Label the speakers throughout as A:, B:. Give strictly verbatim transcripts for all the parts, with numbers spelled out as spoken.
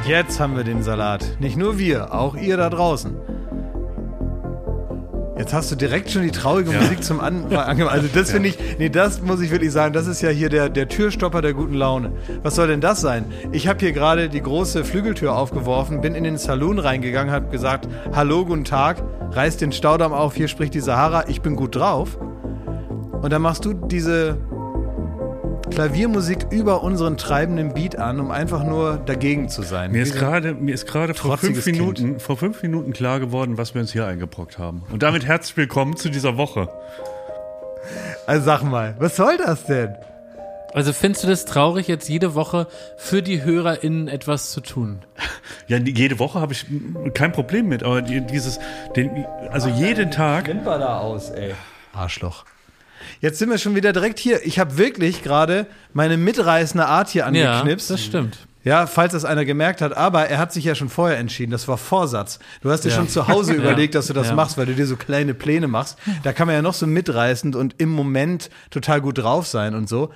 A: Jetzt haben wir den Salat. Nicht nur wir, auch ihr da draußen. Jetzt hast du direkt schon die traurige ja. Musik zum Anfang. Also das finde ich, nee, das muss ich wirklich sagen, das ist ja hier der, der Türstopper der guten Laune. Was soll denn das sein? Ich habe hier gerade die große Flügeltür aufgeworfen, bin in den Saloon reingegangen, habe gesagt, hallo, guten Tag, reiß den Staudamm auf, hier spricht die Sahara, ich bin gut drauf. Und dann machst du diese Klaviermusik über unseren treibenden Beat an, um einfach nur dagegen zu sein.
B: Mir ist gerade, mir ist gerade vor fünf Minuten, vor fünf Minuten klar geworden, was wir uns hier eingebrockt haben. Und damit herzlich willkommen zu dieser Woche.
A: Also sag mal, was soll das denn?
C: Also findest du das traurig, jetzt jede Woche für die HörerInnen etwas zu tun?
B: Ja, jede Woche habe ich kein Problem mit, aber dieses, den, also Ach, jeden Tag.
A: Klimper da aus, ey. Arschloch. Jetzt sind wir schon wieder direkt hier. Ich habe wirklich gerade meine mitreißende Art hier angeknipst.
C: Ja, das stimmt.
A: Ja, falls das einer gemerkt hat. Aber er hat sich ja schon vorher entschieden. Das war Vorsatz. Du hast dir ja. schon zu Hause überlegt, dass du das ja. machst, weil du dir so kleine Pläne machst. Da kann man ja noch so mitreißend und im Moment total gut drauf sein und so.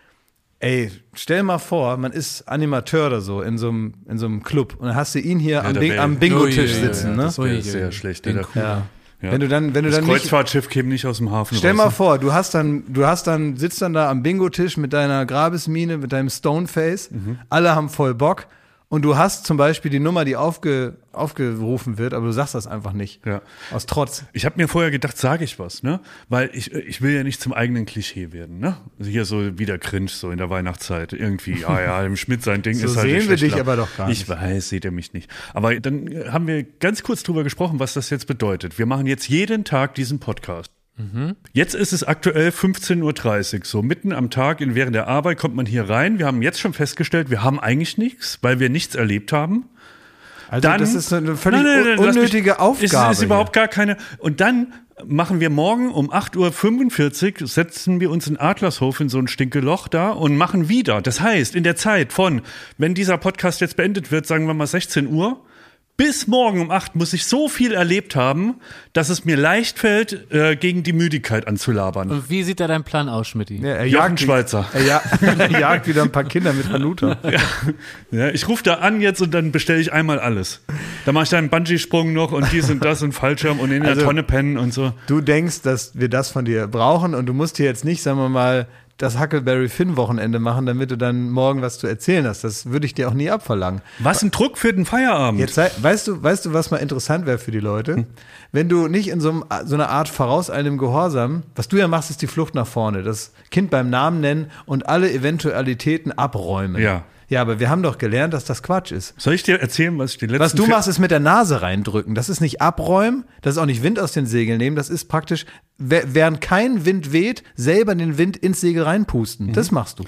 A: Ey, stell mal vor, man ist Animateur oder so in so einem, in so einem Club. Und dann hast du ihn hier ja, am, Bing, am Bingo-Tisch sitzen.
B: Ja,
A: ne?
B: Das wäre sehr schlecht.
A: Ja. Ja. Wenn du dann, wenn du
B: das
A: dann
B: Kreuzfahrtschiff käme nicht aus dem Hafen
A: Stell
B: raus.
A: mal vor, du hast dann, du hast dann, sitzt dann da am Bingo-Tisch mit deiner Grabesmine, mit deinem Stoneface. Mhm. Alle haben voll Bock. Und du hast zum Beispiel die Nummer, die aufge, aufgerufen wird, aber du sagst das einfach nicht.
B: Ja.
A: Aus Trotz.
B: Ich habe mir vorher gedacht, sage ich was, ne? Weil ich, ich will ja nicht zum eigenen Klischee werden, ne? Also hier so wieder cringe, so in der Weihnachtszeit. Irgendwie, ah ja, im Schmidt sein Ding
A: so
B: ist halt.
A: So sehen wir dich aber doch gar nicht.
B: Ich weiß, seht ihr mich nicht. Aber dann haben wir ganz kurz drüber gesprochen, was das jetzt bedeutet. Wir machen jetzt jeden Tag diesen Podcast. Mhm. Jetzt ist es aktuell fünfzehn Uhr dreißig, so mitten am Tag, in, während der Arbeit kommt man hier rein. Wir haben jetzt schon festgestellt, wir haben eigentlich nichts, weil wir nichts erlebt haben.
A: Also
B: dann,
A: das ist eine völlig nein, nein,
B: nein,
A: unnötige
B: mich,
A: Aufgabe.
B: Es ist überhaupt gar keine. Und dann machen wir morgen um acht Uhr fünfundvierzig, setzen wir uns in Adlershof in so ein Stinkeloch da und machen wieder. Das heißt, in der Zeit von, wenn dieser Podcast jetzt beendet wird, sagen wir mal sechzehn Uhr, bis morgen um acht muss ich so viel erlebt haben, dass es mir leicht fällt, äh, gegen die Müdigkeit anzulabern.
C: Und wie sieht da dein Plan aus, Schmidti?
A: Ja, er
B: Jochen
A: jagt
B: Schweizer.
A: Er, ja, er jagt wieder ein paar Kinder mit Hanuta.
B: Ja, ja, ich rufe da an jetzt und dann bestelle ich einmal alles. Da mache ich dann einen Bungee-Sprung noch und dies und das und Fallschirm und in der also, Tonne pennen und so.
A: Du denkst, dass wir das von dir brauchen und du musst hier jetzt nicht, sagen wir mal, das Huckleberry Finn-Wochenende machen, damit du dann morgen was zu erzählen hast. Das würde ich dir auch nie abverlangen.
B: Was ein Druck für den Feierabend.
A: Jetzt sei, weißt du, weißt du, was mal interessant wäre für die Leute? Hm. Wenn du nicht in so, einem, so einer Art vorauseilendem Gehorsam, was du ja machst, ist die Flucht nach vorne. Das Kind beim Namen nennen und alle Eventualitäten abräumen.
B: Ja.
A: Ja, aber wir haben doch gelernt, dass das Quatsch ist.
B: Soll ich dir erzählen, was ich die letzten...
A: Was du machst, ist mit der Nase reindrücken. Das ist nicht abräumen, das ist auch nicht Wind aus den Segeln nehmen. Das ist praktisch, während kein Wind weht, selber den Wind ins Segel reinpusten. Mhm. Das machst du.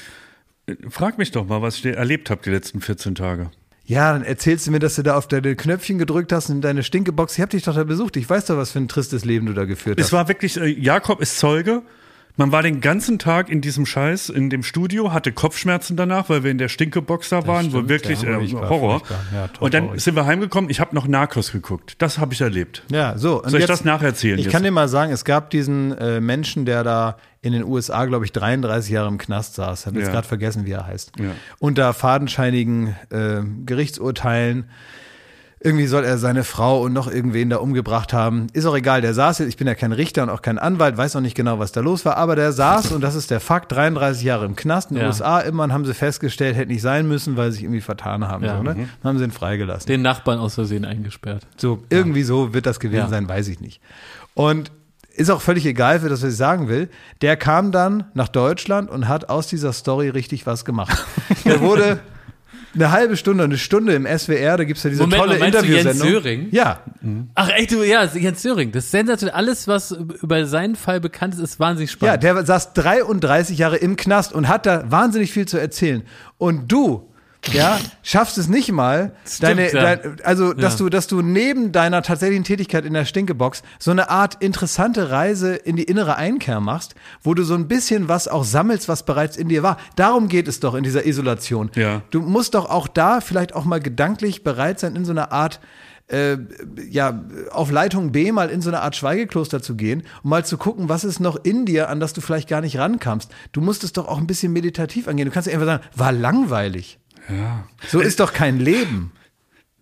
B: Frag mich doch mal, was ich erlebt habe die letzten vierzehn Tage.
A: Ja, dann erzählst du mir, dass du da auf deine Knöpfchen gedrückt hast in deine Stinkebox. Ich hab dich doch da besucht. Ich weiß doch, was für ein tristes Leben du da geführt hast.
B: Es war wirklich, äh, Jakob ist Zeuge. Man war den ganzen Tag in diesem Scheiß, in dem Studio, hatte Kopfschmerzen danach, weil wir in der Stinkebox da waren, stimmt, wo wirklich äh, Horror. Ja, und dann sind wir heimgekommen, ich habe noch Narcos geguckt. Das habe ich erlebt.
A: Ja, so.
B: Und Soll ich jetzt, das nacherzählen?
A: Ich jetzt? kann dir mal sagen, es gab diesen äh, Menschen, der da in den U S A, glaube ich, dreiunddreißig Jahre im Knast saß. Ich habe jetzt
B: ja.
A: gerade vergessen, wie er heißt.
B: Ja.
A: Unter fadenscheinigen äh, Gerichtsurteilen. Irgendwie soll er seine Frau und noch irgendwen da umgebracht haben. Ist auch egal, der saß jetzt, ich bin ja kein Richter und auch kein Anwalt, weiß auch nicht genau, was da los war, aber der saß, und das ist der Fakt, dreiunddreißig Jahre im Knast in den ja. U S A. Immerhin haben sie festgestellt, hätte nicht sein müssen, weil sie sich irgendwie vertan haben.
C: Ja.
A: So, ne?
B: Mhm.
A: Dann haben sie ihn freigelassen.
C: Den Nachbarn aus Versehen eingesperrt.
A: So, irgendwie ja. so wird das gewesen ja. sein, weiß ich nicht. Und ist auch völlig egal für das, was ich sagen will. Der kam dann nach Deutschland und hat aus dieser Story richtig was gemacht. Der wurde... Eine halbe Stunde, eine Stunde im S W R, da gibt's ja diese
C: Moment,
A: tolle
C: meinst
A: Interviewsendung.
C: Du Jens Söring?
A: Ja.
C: Mhm. Ach echt, du, ja, Jens Söring. Das ist sensationell. Alles, was über seinen Fall bekannt ist, ist wahnsinnig spannend.
A: Ja, der saß dreiunddreißig Jahre im Knast und hat da wahnsinnig viel zu erzählen. Und du, ja, schaffst es nicht mal,
C: Stimmt,
A: deine,
C: ja.
A: dein, also, dass
C: ja.
A: du, dass du neben deiner tatsächlichen Tätigkeit in der Stinkebox so eine Art interessante Reise in die innere Einkehr machst, wo du so ein bisschen was auch sammelst, was bereits in dir war. Darum geht es doch in dieser Isolation.
B: Ja.
A: Du musst doch auch da vielleicht auch mal gedanklich bereit sein, in so einer Art Äh, ja, auf Leitung B mal in so eine Art Schweigekloster zu gehen, um mal zu gucken, was ist noch in dir, an das du vielleicht gar nicht rankamst. Du musst es doch auch ein bisschen meditativ angehen. Du kannst ja einfach sagen, war langweilig.
B: Ja.
A: So ist doch kein Leben.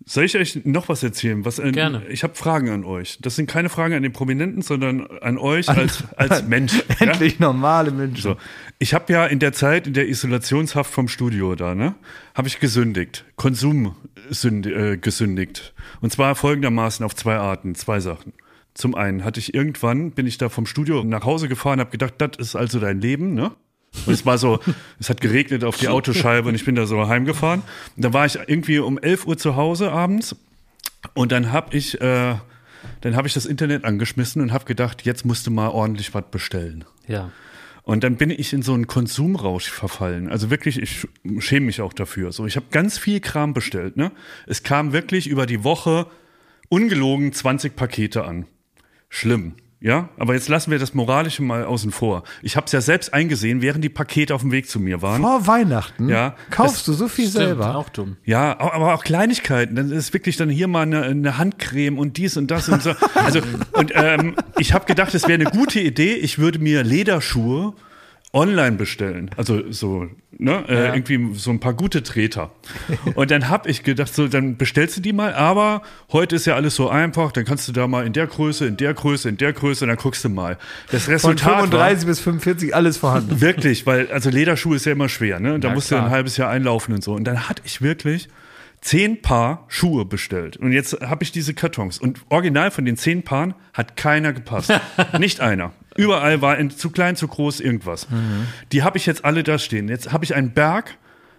B: Soll ich euch noch was erzählen? Was, äh,
C: Gerne.
B: Ich habe Fragen an euch. Das sind keine Fragen an den Prominenten, sondern an euch als, als Mensch.
A: Endlich
B: ja?
A: normale Menschen.
B: So. Ich habe ja in der Zeit, in der Isolationshaft vom Studio da, ne, habe ich gesündigt. Konsum sünd, äh, gesündigt. Und zwar folgendermaßen auf zwei Arten, zwei Sachen. Zum einen hatte ich irgendwann, bin ich da vom Studio nach Hause gefahren, habe gedacht, das ist also dein Leben, ne? Und es war so, es hat geregnet auf die Autoscheibe und ich bin da so heimgefahren. Und dann war ich irgendwie um elf Uhr zu Hause abends und dann habe ich, äh, dann habe ich das Internet angeschmissen und habe gedacht, jetzt musst du mal ordentlich was bestellen.
C: Ja.
B: Und dann bin ich in so einen Konsumrausch verfallen. Also wirklich, ich schäme mich auch dafür. So, ich habe ganz viel Kram bestellt, ne? Es kam wirklich über die Woche ungelogen zwanzig Pakete an. Schlimm. Ja, aber jetzt lassen wir das Moralische mal außen vor. Ich habe es ja selbst eingesehen, während die Pakete auf dem Weg zu mir waren.
A: Vor Weihnachten
B: Ja,
A: kaufst
B: das
A: du so viel
C: Stimmt,
A: selber.
C: auch dumm.
B: Ja, au- aber auch Kleinigkeiten. Dann ist wirklich dann hier mal eine, eine Handcreme und dies und das und so. Also und ähm, ich habe gedacht, es wäre eine gute Idee. Ich würde mir Lederschuhe online bestellen. Also so, ne, äh,
C: Ja.
B: irgendwie so ein paar gute Treter. Und dann habe ich gedacht, so, dann bestellst du die mal, aber heute ist ja alles so einfach, dann kannst du da mal in der Größe, in der Größe, in der Größe, und dann guckst du mal. Das
A: Von
B: Resultat
A: fünfunddreißig bis fünfundvierzig alles vorhanden.
B: war wirklich, weil, also Lederschuhe ist ja immer schwer, ne? Da
C: Na,
B: musst du
C: klar.
B: ein halbes Jahr einlaufen und so. Und dann hatte ich wirklich zehn Paar Schuhe bestellt. Und jetzt habe ich diese Kartons. Und original von den zehn Paaren hat keiner gepasst. Nicht einer. Überall war in, zu klein, zu groß, irgendwas.
C: Mhm.
B: Die habe ich jetzt alle da stehen. Jetzt habe ich einen Berg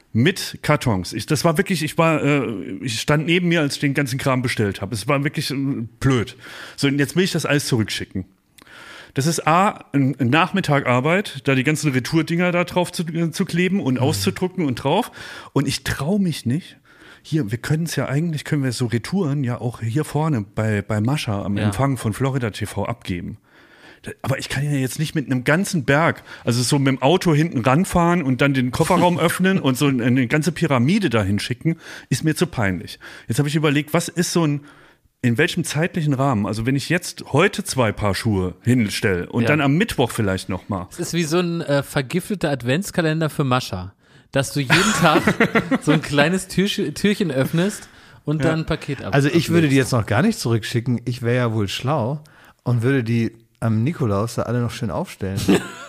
B: mit Kartons. Ich, das war wirklich, ich war, äh, ich stand neben mir, als ich den ganzen Kram bestellt habe. Es war wirklich äh, blöd. So, und jetzt will ich das alles zurückschicken. Das ist A, ein ein Nachmittag Arbeit, da die ganzen Retourdinger da drauf zu, äh, zu kleben und auszudrucken und drauf. Und ich traue mich nicht. Hier, wir können es ja eigentlich, können wir so Retouren ja auch hier vorne bei, bei Mascha am
C: Ja.
B: Empfang von Florida T V abgeben. Aber ich kann ja jetzt nicht mit einem ganzen Berg, also so mit dem Auto hinten ranfahren und dann den Kofferraum öffnen und so eine ganze Pyramide dahin schicken, ist mir zu peinlich. Jetzt habe ich überlegt, was ist so ein, in welchem zeitlichen Rahmen, also wenn ich jetzt heute zwei Paar Schuhe hinstelle und
C: Ja.
B: dann am Mittwoch vielleicht nochmal.
C: Es ist wie so ein äh, vergifteter Adventskalender für Mascha. Dass du jeden Tag so ein kleines Türchen, Türchen öffnest und dann ein Paket ab.
A: Also ich würde die jetzt noch gar nicht zurückschicken. Ich wäre ja wohl schlau und würde die am Nikolaus da alle noch schön aufstellen.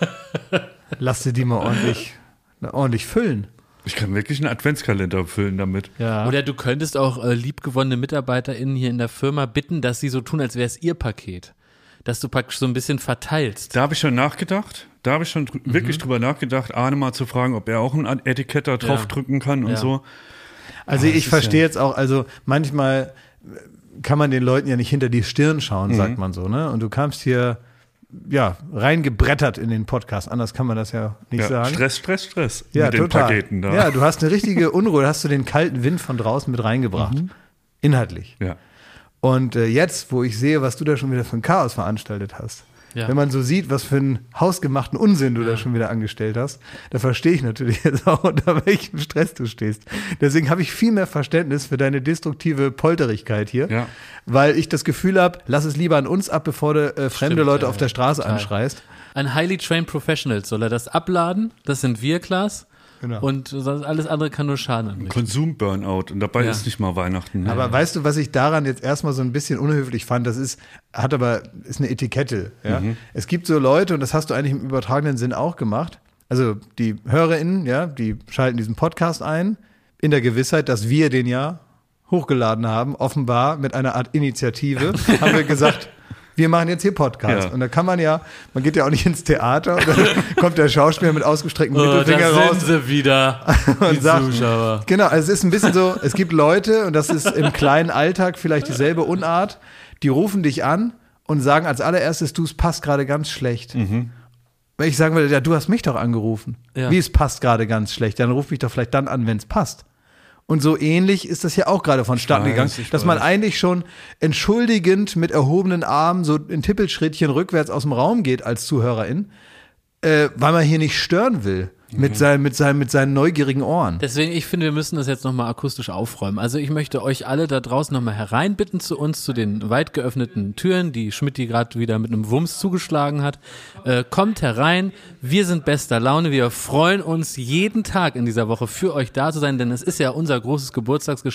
A: Lass dir die mal ordentlich, ordentlich füllen.
B: Ich kann wirklich einen Adventskalender füllen damit.
A: Ja.
C: Oder du könntest auch äh, liebgewonnene MitarbeiterInnen hier in der Firma bitten, dass sie so tun, als wäre es ihr Paket. Dass du praktisch so ein bisschen verteilst.
B: Da habe ich schon nachgedacht. Da habe ich schon dr- wirklich drüber nachgedacht, Arne mal zu fragen, ob er auch ein Etikett da drauf
C: Ja.
B: drücken kann und
C: Ja.
B: so.
A: Also
B: Ah,
A: ich
B: das ist
A: verstehe
B: ja-
A: jetzt auch, also manchmal kann man den Leuten ja nicht hinter die Stirn schauen, sagt man so, ne? Und du kamst hier, ja, reingebrettert in den Podcast, anders kann man das ja nicht
B: Ja,
A: sagen.
B: Stress, Stress, Stress
A: Ja,
B: mit den
A: total.
B: Paketen da.
A: Ja, du hast eine richtige Unruhe, hast du den kalten Wind von draußen mit reingebracht. Inhaltlich.
B: Ja.
A: Und äh, jetzt, wo ich sehe, was du da schon wieder für ein Chaos veranstaltet hast,
C: Ja.
A: wenn man so sieht, was für einen hausgemachten Unsinn du da schon wieder angestellt hast, da verstehe ich natürlich jetzt auch, unter welchem Stress du stehst. Deswegen habe ich viel mehr Verständnis für deine destruktive Polterigkeit hier,
B: Ja.
A: weil ich das Gefühl habe, lass es lieber an uns ab, bevor du äh, fremde
C: Stimmt,
A: Leute
C: ja,
A: auf der Straße
C: total.
A: anschreist.
C: Ein highly trained Professional soll er das abladen, das sind wir, Klaas.
A: Genau.
C: Und sonst alles andere kann nur Schaden anrichten.
B: Konsum-Burnout. Und dabei
C: Ja.
B: ist nicht mal Weihnachten. Ne?
A: Aber weißt du, was ich daran jetzt erstmal so ein bisschen unhöflich fand, das ist, hat aber, ist eine Etikette, ja. Es gibt so Leute, und das hast du eigentlich im übertragenen Sinn auch gemacht, also die HörerInnen, ja, die schalten diesen Podcast ein, in der Gewissheit, dass wir den ja hochgeladen haben, offenbar mit einer Art Initiative, haben wir gesagt, wir machen jetzt hier Podcast.
B: Ja.
A: Und da kann man ja, man geht ja auch nicht ins Theater, und dann kommt der Schauspieler mit ausgestrecktem
C: Oh,
A: Mittelfinger
C: da
A: raus
C: sind sie wieder, die
A: und sagt,
C: Zuschauer.
A: genau, also es ist ein bisschen so, es gibt Leute, und das ist im kleinen Alltag vielleicht dieselbe Unart, die rufen dich an und sagen als allererstes, du, es passt gerade ganz schlecht. Wenn ich sagen würde, ja, du hast mich doch angerufen.
C: Ja.
A: Wie, es passt gerade ganz schlecht, dann ruf mich doch vielleicht dann an, wenn es passt. Und so ähnlich ist das ja auch gerade vonstatten
B: weiß,
A: gegangen,
B: ich
A: dass man
B: weiß.
A: eigentlich schon entschuldigend mit erhobenen Armen so in Tippelschrittchen rückwärts aus dem Raum geht als Zuhörerin, äh, weil man hier nicht stören will mit, seinem, mit, seinem, mit seinen neugierigen Ohren.
C: Deswegen, ich finde, wir müssen das jetzt nochmal akustisch aufräumen. Also ich möchte euch alle da draußen nochmal hereinbitten zu uns, zu den weit geöffneten Türen, die Schmidti gerade wieder mit einem Wumms zugeschlagen hat. Äh, kommt herein, wir sind bester Laune, wir freuen uns jeden Tag in dieser Woche für euch da zu sein, denn es ist ja unser großes Geburtstagsgeschenk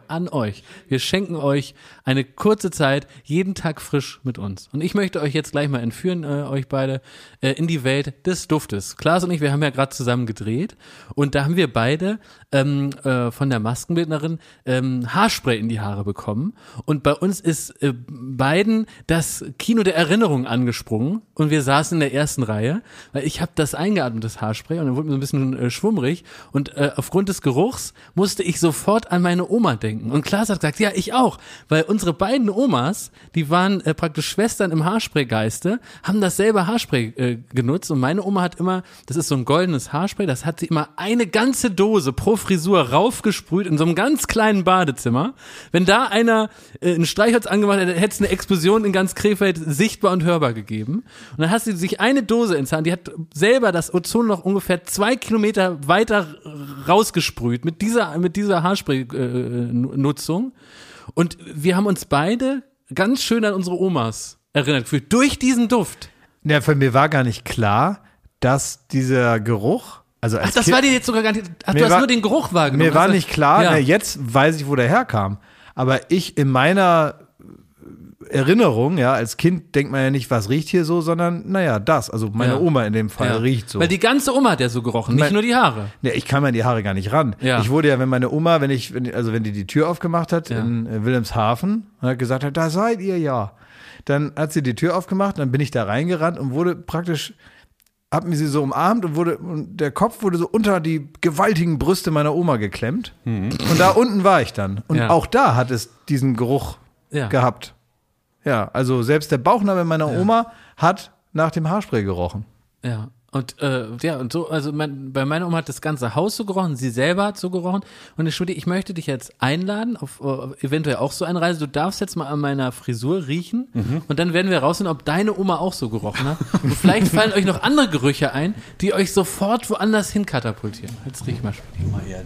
C: an euch. Wir schenken euch eine kurze Zeit, jeden Tag frisch mit uns. Und ich möchte euch jetzt gleich mal entführen, äh, euch beide, äh, in die Welt des Duftes. Klaas und ich, wir haben ja gerade zusammen gedreht und da haben wir beide ähm, äh, von der Maskenbildnerin ähm, Haarspray in die Haare bekommen. Und bei uns ist äh, beiden das Kino der Erinnerung angesprungen und wir saßen in der ersten Reihe, weil ich habe das eingeatmet, das Haarspray, und dann wurde mir so ein bisschen äh, schwummrig und äh, aufgrund des Geruchs musste ich sofort an meine Oma denken. Und Klaas hat gesagt, ja, ich auch, weil unsere beiden Omas, die waren äh, praktisch Schwestern im Haarspray-Geiste, haben dasselbe Haarspray äh, genutzt und meine Oma hat immer, das ist so ein goldenes Haarspray, das hat sie immer eine ganze Dose pro Frisur raufgesprüht in so einem ganz kleinen Badezimmer. Wenn da einer äh, ein Streichholz angemacht hätte, hätte es eine Explosion in ganz Krefeld sichtbar und hörbar gegeben. Und dann hat sie sich eine Dose ins Haar, die hat selber das Ozonloch ungefähr zwei Kilometer weiter rausgesprüht mit dieser, mit dieser Haarspray-Nutzung. Und wir haben uns beide ganz schön an unsere Omas erinnert gefühlt, durch diesen Duft.
A: Ja, für mir war gar nicht klar, dass dieser Geruch, also als
C: Ach, das
A: Kind,
C: war dir jetzt sogar gar nicht, ach, du
A: mir
C: hast
A: war,
C: nur den Geruch wahrgenommen.
A: Mir war
C: also,
A: nicht klar,
C: ja.
A: na, jetzt weiß ich, wo der herkam. Aber ich in meiner Erinnerung, ja, als Kind denkt man ja nicht, was riecht hier so, sondern, naja, das, also meine
C: Ja.
A: Oma in dem Fall
C: Ja.
A: riecht so.
C: Weil die ganze Oma hat ja so gerochen, nicht
A: Mein-
C: nur die Haare.
A: Ja, ich kam an die Haare gar nicht ran.
C: Ja.
A: Ich wurde ja, wenn meine Oma, wenn ich, wenn, also wenn die die Tür aufgemacht hat
C: Ja.
A: in äh, Wilhelmshaven und hat gesagt hat, da seid ihr ja. Dann hat sie die Tür aufgemacht, dann bin ich da reingerannt und wurde praktisch, hab mir sie so umarmt und wurde, und der Kopf wurde so unter die gewaltigen Brüste meiner Oma geklemmt. Und da unten war ich dann. Und
C: Ja.
A: auch da hat es diesen Geruch
C: Ja.
A: gehabt. Ja, also selbst der Bauchnabel meiner Oma hat nach dem Haarspray gerochen.
C: Ja. Und äh, ja, und so, also mein, bei meiner Oma hat das ganze Haus so gerochen, sie selber hat so gerochen. Und ich, ich möchte dich jetzt einladen auf uh, eventuell auch so eine Reise. Du darfst jetzt mal an meiner Frisur riechen mhm. und dann werden wir rausfinden, ob deine Oma auch so gerochen hat. Und vielleicht fallen euch noch andere Gerüche ein, die euch sofort woanders hin katapultieren. Jetzt riech mal.
B: Mal her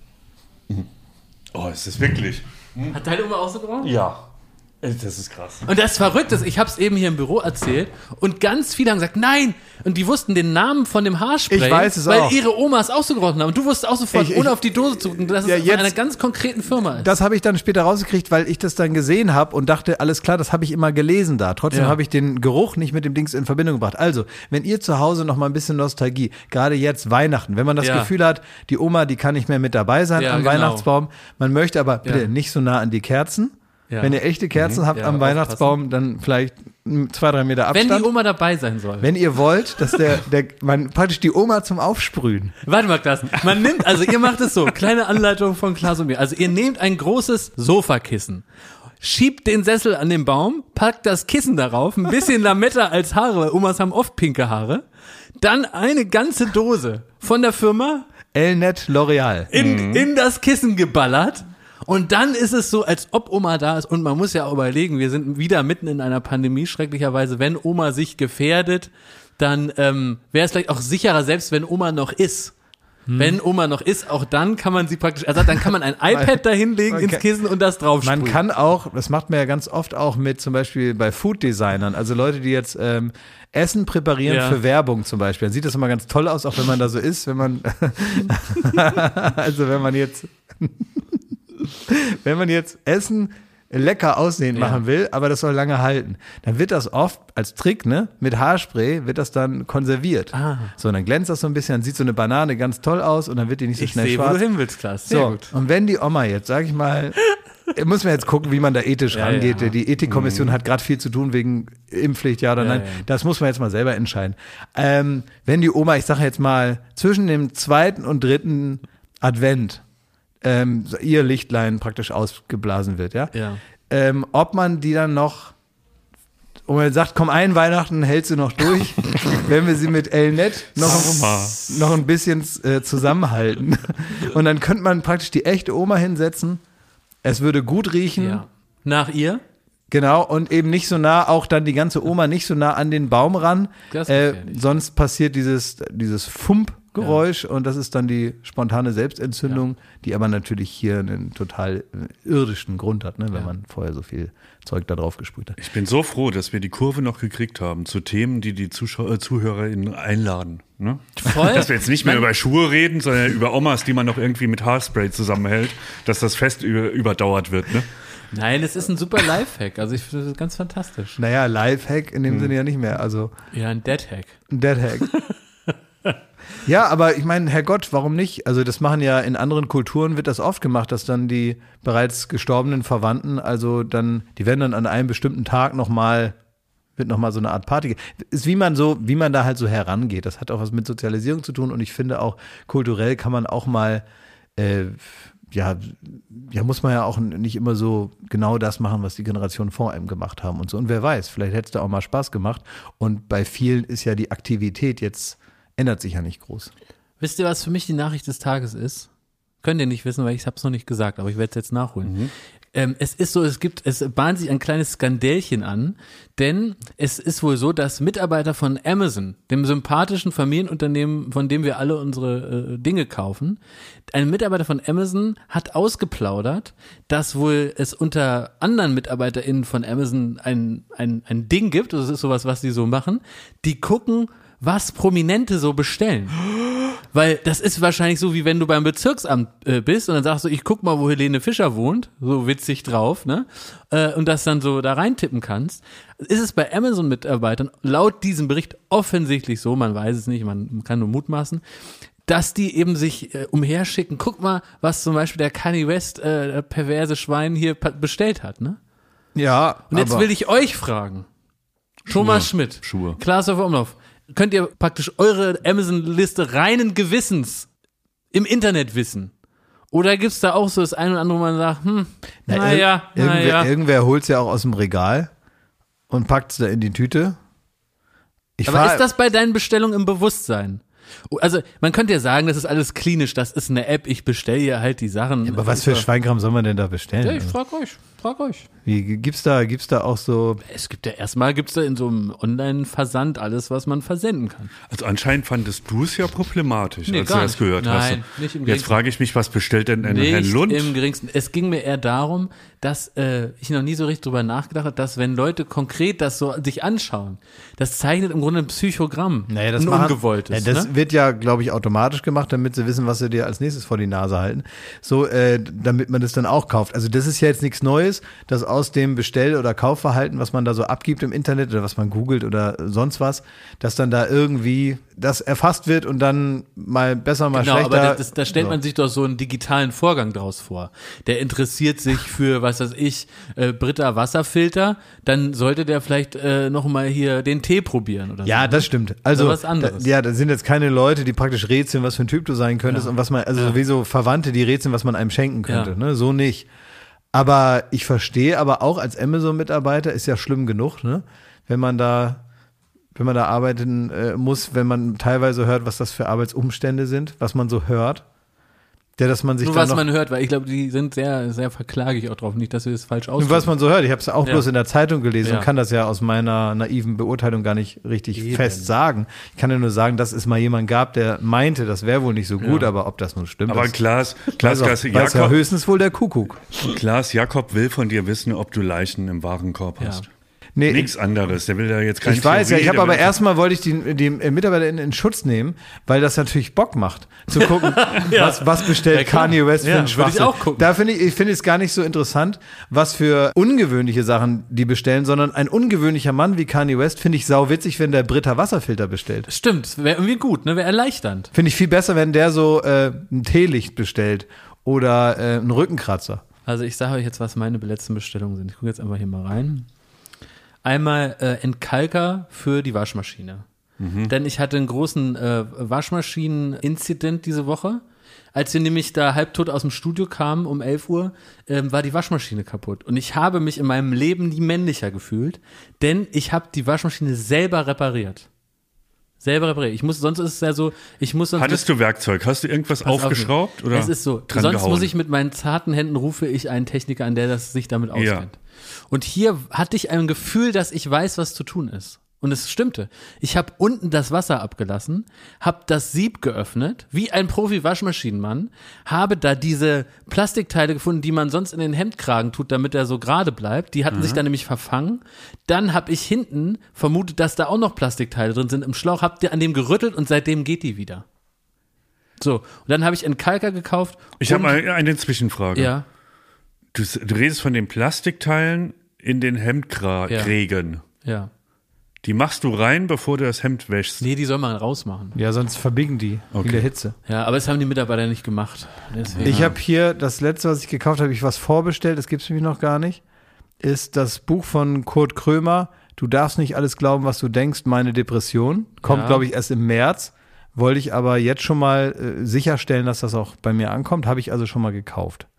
B: da. Oh, ist das wirklich?
C: Hat deine Oma auch so gerochen?
B: Ja. Das ist krass.
C: Und das Verrückte ist, ich habe es eben hier im Büro erzählt und ganz viele haben gesagt, nein, und die wussten den Namen von dem Haarspray,
A: Ich weiß es
C: weil
A: auch.
C: ihre Omas auch so gerochen haben. Und du wusstest auch sofort,
A: Ich- ich-
C: ohne auf die Dose zu gucken, dass es
A: Ja,
C: von
A: jetzt-
C: einer ganz konkreten Firma ist.
A: Das habe ich dann später rausgekriegt, weil ich das dann gesehen habe und dachte, alles klar, das habe ich immer gelesen da. Trotzdem
C: Ja.
A: habe ich den Geruch nicht mit dem Dings in Verbindung gebracht. Also, wenn ihr zu Hause noch mal ein bisschen Nostalgie, gerade jetzt Weihnachten, wenn man das
C: Ja.
A: Gefühl hat, die Oma, die kann nicht mehr mit dabei sein
C: Ja,
A: am
C: genau.
A: Weihnachtsbaum, man möchte aber bitte
C: Ja.
A: nicht so nah an die Kerzen.
C: Ja.
A: Wenn ihr echte Kerzen habt
C: Ja,
A: am Weihnachtsbaum, dann vielleicht zwei, drei Meter
C: Wenn
A: Abstand.
C: die Oma dabei sein soll.
A: Wenn ihr wollt, dass der, der, man praktisch die Oma zum Aufsprühen.
C: Warte mal, Klaas. Man nimmt, also ihr macht es so, kleine Anleitung von Klaas und mir. Also ihr nehmt ein großes Sofakissen, schiebt den Sessel an den Baum, packt das Kissen darauf, ein bisschen Lametta als Haare, weil Omas haben oft pinke Haare, dann eine ganze Dose von der Firma
A: Elnet L'Oreal.
C: in, in das Kissen geballert. Und dann ist es so, als ob Oma da ist. Und man muss ja auch überlegen, wir sind wieder mitten in einer Pandemie, schrecklicherweise. Wenn Oma sich gefährdet, dann ähm, wäre es vielleicht auch sicherer, selbst wenn Oma noch ist. Hm. Wenn Oma noch ist, auch dann kann man sie praktisch, also dann kann man ein iPad da hinlegen ins Kissen und das draufsprühen.
A: Man kann auch, das macht man ja ganz oft auch mit zum Beispiel bei Food-Designern, also Leute, die jetzt ähm, Essen präparieren
C: Ja.
A: für Werbung zum Beispiel. Dann sieht das immer ganz toll aus, auch wenn man da so ist, wenn man, also wenn man jetzt, wenn man jetzt Essen lecker aussehen
C: Ja.
A: machen will, aber das soll lange halten, dann wird das oft als Trick, ne, mit Haarspray wird das dann konserviert.
C: Ah.
A: So, und dann glänzt das so ein bisschen, dann sieht so eine Banane ganz toll aus und dann wird die nicht so
C: Ich
A: schnell
C: sehe, wo
A: schwarz.
C: du hin willst, Klaas. Sehr
A: So,
C: gut.
A: und wenn die Oma jetzt, sag ich mal, muss man jetzt gucken, wie man da ethisch
C: Ja,
A: rangeht.
C: ja.
A: Die Ethikkommission hat gerade viel zu tun wegen Impfpflicht, ja oder
C: Ja,
A: nein.
C: ja.
A: Das muss man jetzt mal selber entscheiden. Ähm, wenn die Oma, ich sage jetzt mal, zwischen dem zweiten und dritten Advent ähm, ihr Lichtlein praktisch ausgeblasen wird, ja,
C: Ja.
A: ähm, ob man die dann noch, und man sagt, komm, ein Weihnachten hält sie noch durch, wenn wir sie mit Elnet noch, noch ein bisschen äh, zusammenhalten. Und dann könnte man praktisch die echte Oma hinsetzen, es würde gut riechen,
C: Ja. Nach ihr?
A: genau, und eben nicht so nah, auch dann die ganze Oma nicht so nah an den Baum ran,
C: Das ist
A: äh,
C: gefährlich.
A: sonst passiert dieses, dieses Fump-Geräusch und das ist dann die spontane Selbstentzündung, die aber natürlich hier einen total äh, irdischen Grund hat, ne, wenn
C: Ja.
A: man vorher so viel Zeug da drauf gesprüht hat.
B: Ich bin so froh, dass wir die Kurve noch gekriegt haben zu Themen, die die Zuschauer, äh, ZuhörerInnen einladen. Ne?
C: Voll.
B: Dass wir jetzt nicht mehr über Schuhe reden, sondern über Omas, die man noch irgendwie mit Haarspray zusammenhält, dass das Fest über, überdauert wird. Ne?
C: Nein, es ist ein super Lifehack. Also ich finde das ganz fantastisch.
A: Naja, Lifehack in dem hm. Sinne ja nicht mehr. Also
C: ja, ein Deadhack.
A: Ein Deadhack. Ja, aber ich meine, Herrgott, warum nicht? Also das machen ja in anderen Kulturen, wird das oft gemacht, dass dann die bereits gestorbenen Verwandten, also dann, die werden dann an einem bestimmten Tag nochmal, wird nochmal so eine Art Party. Ist wie man so, wie man da halt so herangeht. Das hat auch was mit Sozialisierung zu tun und ich finde auch, kulturell kann man auch mal, äh, ja, ja, muss man ja auch nicht immer so genau das machen, was die Generationen vor einem gemacht haben und so. Und wer weiß, vielleicht hätte es da auch mal Spaß gemacht. Und bei vielen ist ja die Aktivität jetzt, ändert sich ja nicht groß.
C: Wisst ihr, was für mich die Nachricht des Tages ist? Könnt ihr nicht wissen, weil ich habe es noch nicht gesagt, aber ich werde es jetzt nachholen. Mhm. Ähm, es ist so, es gibt, es bahnt sich ein kleines Skandälchen an, denn es ist wohl so, dass Mitarbeiter von Amazon, dem sympathischen Familienunternehmen, von dem wir alle unsere äh, Dinge kaufen, ein Mitarbeiter von Amazon hat ausgeplaudert, dass wohl es unter anderen MitarbeiterInnen von Amazon ein, ein, ein Ding gibt, das ist sowas, was die so machen, die gucken, was Prominente so bestellen. Weil das ist wahrscheinlich so, wie wenn du beim Bezirksamt äh, bist und dann sagst du, ich guck mal, wo Helene Fischer wohnt, so witzig drauf, ne? Äh, und das dann so da reintippen kannst. Ist es bei Amazon-Mitarbeitern laut diesem Bericht offensichtlich so, man weiß es nicht, man kann nur mutmaßen, dass die eben sich äh, umherschicken, guck mal, was zum Beispiel der Kanye West, äh, der perverse Schwein hier bestellt hat, ne?
A: Ja,
C: und jetzt
A: aber
C: will ich euch fragen, Thomas Schmidt,
B: Schuhe.
C: Klaas-Häufer Umlauf, könnt ihr praktisch eure Amazon-Liste reinen Gewissens im Internet wissen? Oder gibt's da auch so das ein oder andere, wo man sagt, hm,
A: Na,
C: naja,
A: ir- irgendwer,
C: naja.
A: irgendwer holt's ja auch aus dem Regal und packt's da in die Tüte. Ich
C: Aber
A: fahr,
C: ist das bei deinen Bestellungen im Bewusstsein? Also man könnte ja sagen, das ist alles klinisch, das ist eine App, ich bestelle hier halt die Sachen.
A: Ja, aber was für Schweinkram soll man denn da bestellen?
C: Ja, ich frag euch, frag euch.
A: Wie gibt's da, gibt's da auch so?
C: Es gibt ja erstmal, gibt's da in so einem Online-Versand alles, was man versenden kann.
B: Also anscheinend fandest du es ja problematisch,
C: Nee,
B: als du
C: gar
B: das
C: nicht.
B: gehört
C: Nein,
B: hast.
C: nicht im
B: Jetzt
C: Gegenteil.
B: frage ich mich, was bestellt denn ein Herr
C: Nicht
B: Lund?
C: im geringsten. Es ging mir eher darum, dass äh, ich noch nie so richtig drüber nachgedacht habe, dass wenn Leute konkret das so sich anschauen, das zeichnet im Grunde ein Psychogramm,
A: Naja, das
C: ein
A: machen-
C: ungewolltes.
A: Ja, das
C: ne?
A: wird ja, glaube ich, automatisch gemacht, damit sie wissen, was sie dir als nächstes vor die Nase halten. So, äh, damit man das dann auch kauft. Also das ist ja jetzt nichts Neues, dass aus dem Bestell- oder Kaufverhalten, was man da so abgibt im Internet oder was man googelt oder sonst was, dass dann da irgendwie das erfasst wird und dann mal besser, mal
C: Genau,
A: schlechter.
C: aber das, da stellt
A: so.
C: man sich doch so einen digitalen Vorgang draus vor. Der interessiert sich für, was weiß ich, äh, Brita Wasserfilter, dann sollte der vielleicht äh, noch mal hier den Tee probieren oder
A: Ja,
C: so.
A: das stimmt. Also,
C: Oder was anderes.
A: Da, ja, das sind jetzt keine Leute, die praktisch rätseln, was für ein Typ du sein könntest
C: Ja.
A: und was man, also
C: Ja.
A: sowieso Verwandte, die rätseln, was man einem schenken könnte,
C: Ja.
A: ne? So nicht. Aber ich verstehe aber auch als Amazon-Mitarbeiter ist ja schlimm genug, ne? Wenn man da, wenn man da arbeiten äh, muss, wenn man teilweise hört, was das für Arbeitsumstände sind, was man so hört. Der, dass man sich
C: Nur
A: dann
C: was
A: noch,
C: man hört, weil ich glaube, die sind sehr, sehr verklagig auch drauf. Nicht, dass wir das falsch
A: Nur
C: ausdrücken.
A: was man so hört. Ich habe es auch
C: Ja.
A: bloß in der Zeitung gelesen
C: Ja.
A: und kann das ja aus meiner naiven Beurteilung gar nicht richtig
C: Eben.
A: fest sagen. Ich kann ja nur sagen, dass es mal jemand gab, der meinte, das wäre wohl nicht so gut,
C: Ja.
A: aber ob das nun stimmt,
B: Aber
A: das
B: Klaas, Klaas,
A: weiß,
B: Klaas,
A: auch, weiß ja
B: Jakob,
A: höchstens wohl der Kuckuck.
B: Klaas Jakob will von dir wissen, ob du Leichen im Warenkorb hast.
C: Ja.
A: Nee,
B: Nichts anderes. Der will da jetzt keine
A: ich weiß ja,
B: Theorie,
A: ich habe
B: der
A: aber
B: will-
A: erstmal wollte ich die, die MitarbeiterInnen in Schutz nehmen, weil das natürlich Bock macht, zu gucken, was, was bestellt
C: Ja, klar.
A: Kanye West für
C: Ja,
A: einen
C: würde ich
A: Schwachsinn.
C: auch gucken.
A: Da finde ich, ich finde es gar nicht so interessant, was für ungewöhnliche Sachen die bestellen, sondern ein ungewöhnlicher Mann wie Kanye West finde ich sau witzig, wenn der Brita Wasserfilter bestellt.
C: Stimmt, wäre irgendwie gut, ne? Wäre erleichternd.
A: Finde ich viel besser, wenn der so äh, ein Teelicht bestellt oder äh, einen Rückenkratzer.
C: Also ich sage euch jetzt, was meine letzten Bestellungen sind. Ich gucke jetzt einfach hier mal rein. Einmal äh, Entkalker für die Waschmaschine. Mhm. Denn ich hatte einen großen äh, Waschmaschinen-Inzident diese Woche. Als wir nämlich da halbtot aus dem Studio kamen um elf Uhr, ähm, war die Waschmaschine kaputt. Und ich habe mich in meinem Leben nie männlicher gefühlt, denn ich habe die Waschmaschine selber repariert. Selber repariert. Ich muss, sonst ist es ja so, ich muss sonst.
B: Hattest du Werkzeug? Hast du irgendwas
C: Pass auf,
B: aufgeschraubt? Oder
C: es ist so.
B: dran
C: Sonst
B: gehauen?
C: muss ich mit meinen zarten Händen rufe ich einen Techniker an, der das sich damit auskennt. Und hier hatte ich ein Gefühl, dass ich weiß, was zu tun ist. Und es stimmte. Ich habe unten das Wasser abgelassen, habe das Sieb geöffnet, wie ein Profi-Waschmaschinenmann, habe da diese Plastikteile gefunden, die man sonst in den Hemdkragen tut, damit er so gerade bleibt. Die hatten mhm. sich dann nämlich verfangen. Dann habe ich hinten vermutet, dass da auch noch Plastikteile drin sind im Schlauch, habe an dem gerüttelt und seitdem geht die wieder. So, und dann habe ich einen Kalker gekauft.
B: Ich habe mal eine Zwischenfrage.
C: Ja.
B: Du, du redest von den Plastikteilen in den Hemdkragen.
C: Ja. ja.
B: Die machst du rein, bevor du das Hemd wäschst?
C: Nee, die soll man rausmachen.
A: Ja, sonst verbiegen die
B: okay.
A: in der Hitze.
C: Ja, aber das haben die Mitarbeiter nicht gemacht. Deswegen.
A: Ich habe hier, das letzte, was ich gekauft habe, ich was vorbestellt, das gibt es nämlich noch gar nicht, ist das Buch von Kurt Krömer, Du darfst nicht alles glauben, was du denkst, meine Depression. Kommt, ja. glaube ich, erst im März. Wollte ich aber jetzt schon mal äh, sicherstellen, dass das auch bei mir ankommt. Habe ich also schon mal gekauft.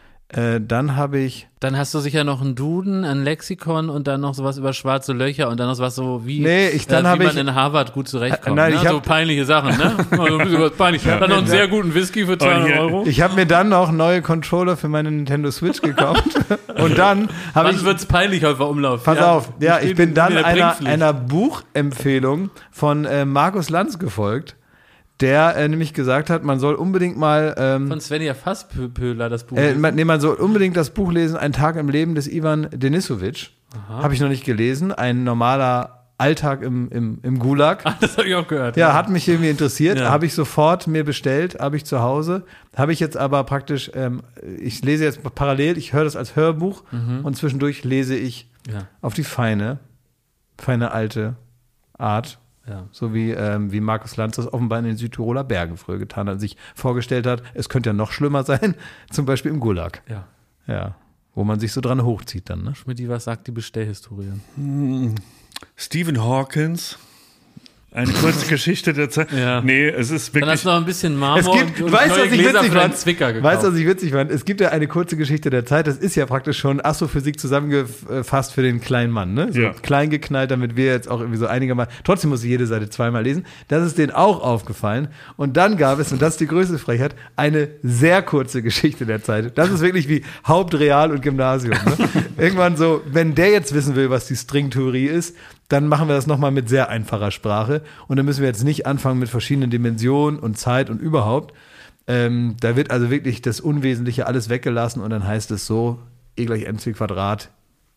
A: Äh, dann habe ich...
C: Dann hast du sicher noch einen Duden, ein Lexikon und dann noch sowas über schwarze Löcher und dann noch sowas so wie,
A: nee, ich, dann
C: äh, wie man
A: ich,
C: in Harvard gut zurechtkommt.
A: Nein,
C: ne?
A: ich hab,
C: so peinliche Sachen, ne? Also, peinlich.
A: Ja.
C: Dann noch einen sehr guten Whisky für zweihundert Euro.
A: Ich habe mir dann noch neue Controller für meine Nintendo Switch gekauft. Und dann habe ich...
C: Wann wird's peinlich auf der Umlauf?
A: Pass
C: ja,
A: auf, ja, ich bin dann einer,
C: einer
A: einer Buchempfehlung von äh, Markus Lanz gefolgt, der äh, nämlich gesagt hat, man soll unbedingt mal... Ähm,
C: von Svenja Fasspöhler das Buch
A: äh, man, nee, man soll unbedingt das Buch lesen, Ein Tag im Leben des Ivan Denisovic. Habe ich noch nicht gelesen. Ein normaler Alltag im, im, im Gulag.
C: Ach, das habe ich auch gehört.
A: Ja, ja, hat mich irgendwie interessiert.
C: Ja.
A: Habe ich sofort mir bestellt, habe ich zu Hause. Habe ich jetzt aber praktisch, ähm, ich lese jetzt parallel, ich höre das als Hörbuch mhm. und zwischendurch lese ich
C: ja.
A: auf die feine, feine alte Art. Ja. So wie, ähm, wie Markus Lanz das offenbar in den Südtiroler Bergen früher getan hat, sich vorgestellt hat, es könnte ja noch schlimmer sein, zum Beispiel im Gulag.
C: Ja.
A: Ja. Wo man sich so dran hochzieht dann, ne?
C: Schmidti, was sagt die Bestellhistorie?
B: Hm. Stephen Hawkins. Eine kurze Geschichte der Zeit.
C: Ja.
B: Nee, es ist wirklich...
C: Dann hast du noch ein bisschen Marmor
A: es gibt,
C: und, und
A: weißt,
C: neue
A: was ich
C: Gläser
A: witzig
C: für deinen
A: fand?
C: Zwicker gekauft.
A: Weißt du, was ich witzig fand? Es gibt ja eine kurze Geschichte der Zeit, das ist ja praktisch schon Astrophysik zusammengefasst für den kleinen Mann, ne? So
B: ja.
A: klein geknallt, damit wir jetzt auch irgendwie so einigermaßen, trotzdem muss ich jede Seite zweimal lesen. Das ist denen auch aufgefallen. Und dann gab es, und das ist die größte Frechheit, eine sehr kurze Geschichte der Zeit. Das ist wirklich wie Hauptreal und Gymnasium, ne? Irgendwann so, wenn der jetzt wissen will, was die Stringtheorie ist, dann machen wir das nochmal mit sehr einfacher Sprache. Und dann müssen wir jetzt nicht anfangen mit verschiedenen Dimensionen und Zeit und überhaupt. Ähm, da wird also wirklich das Unwesentliche alles weggelassen und dann heißt es so, E gleich mc Quadrat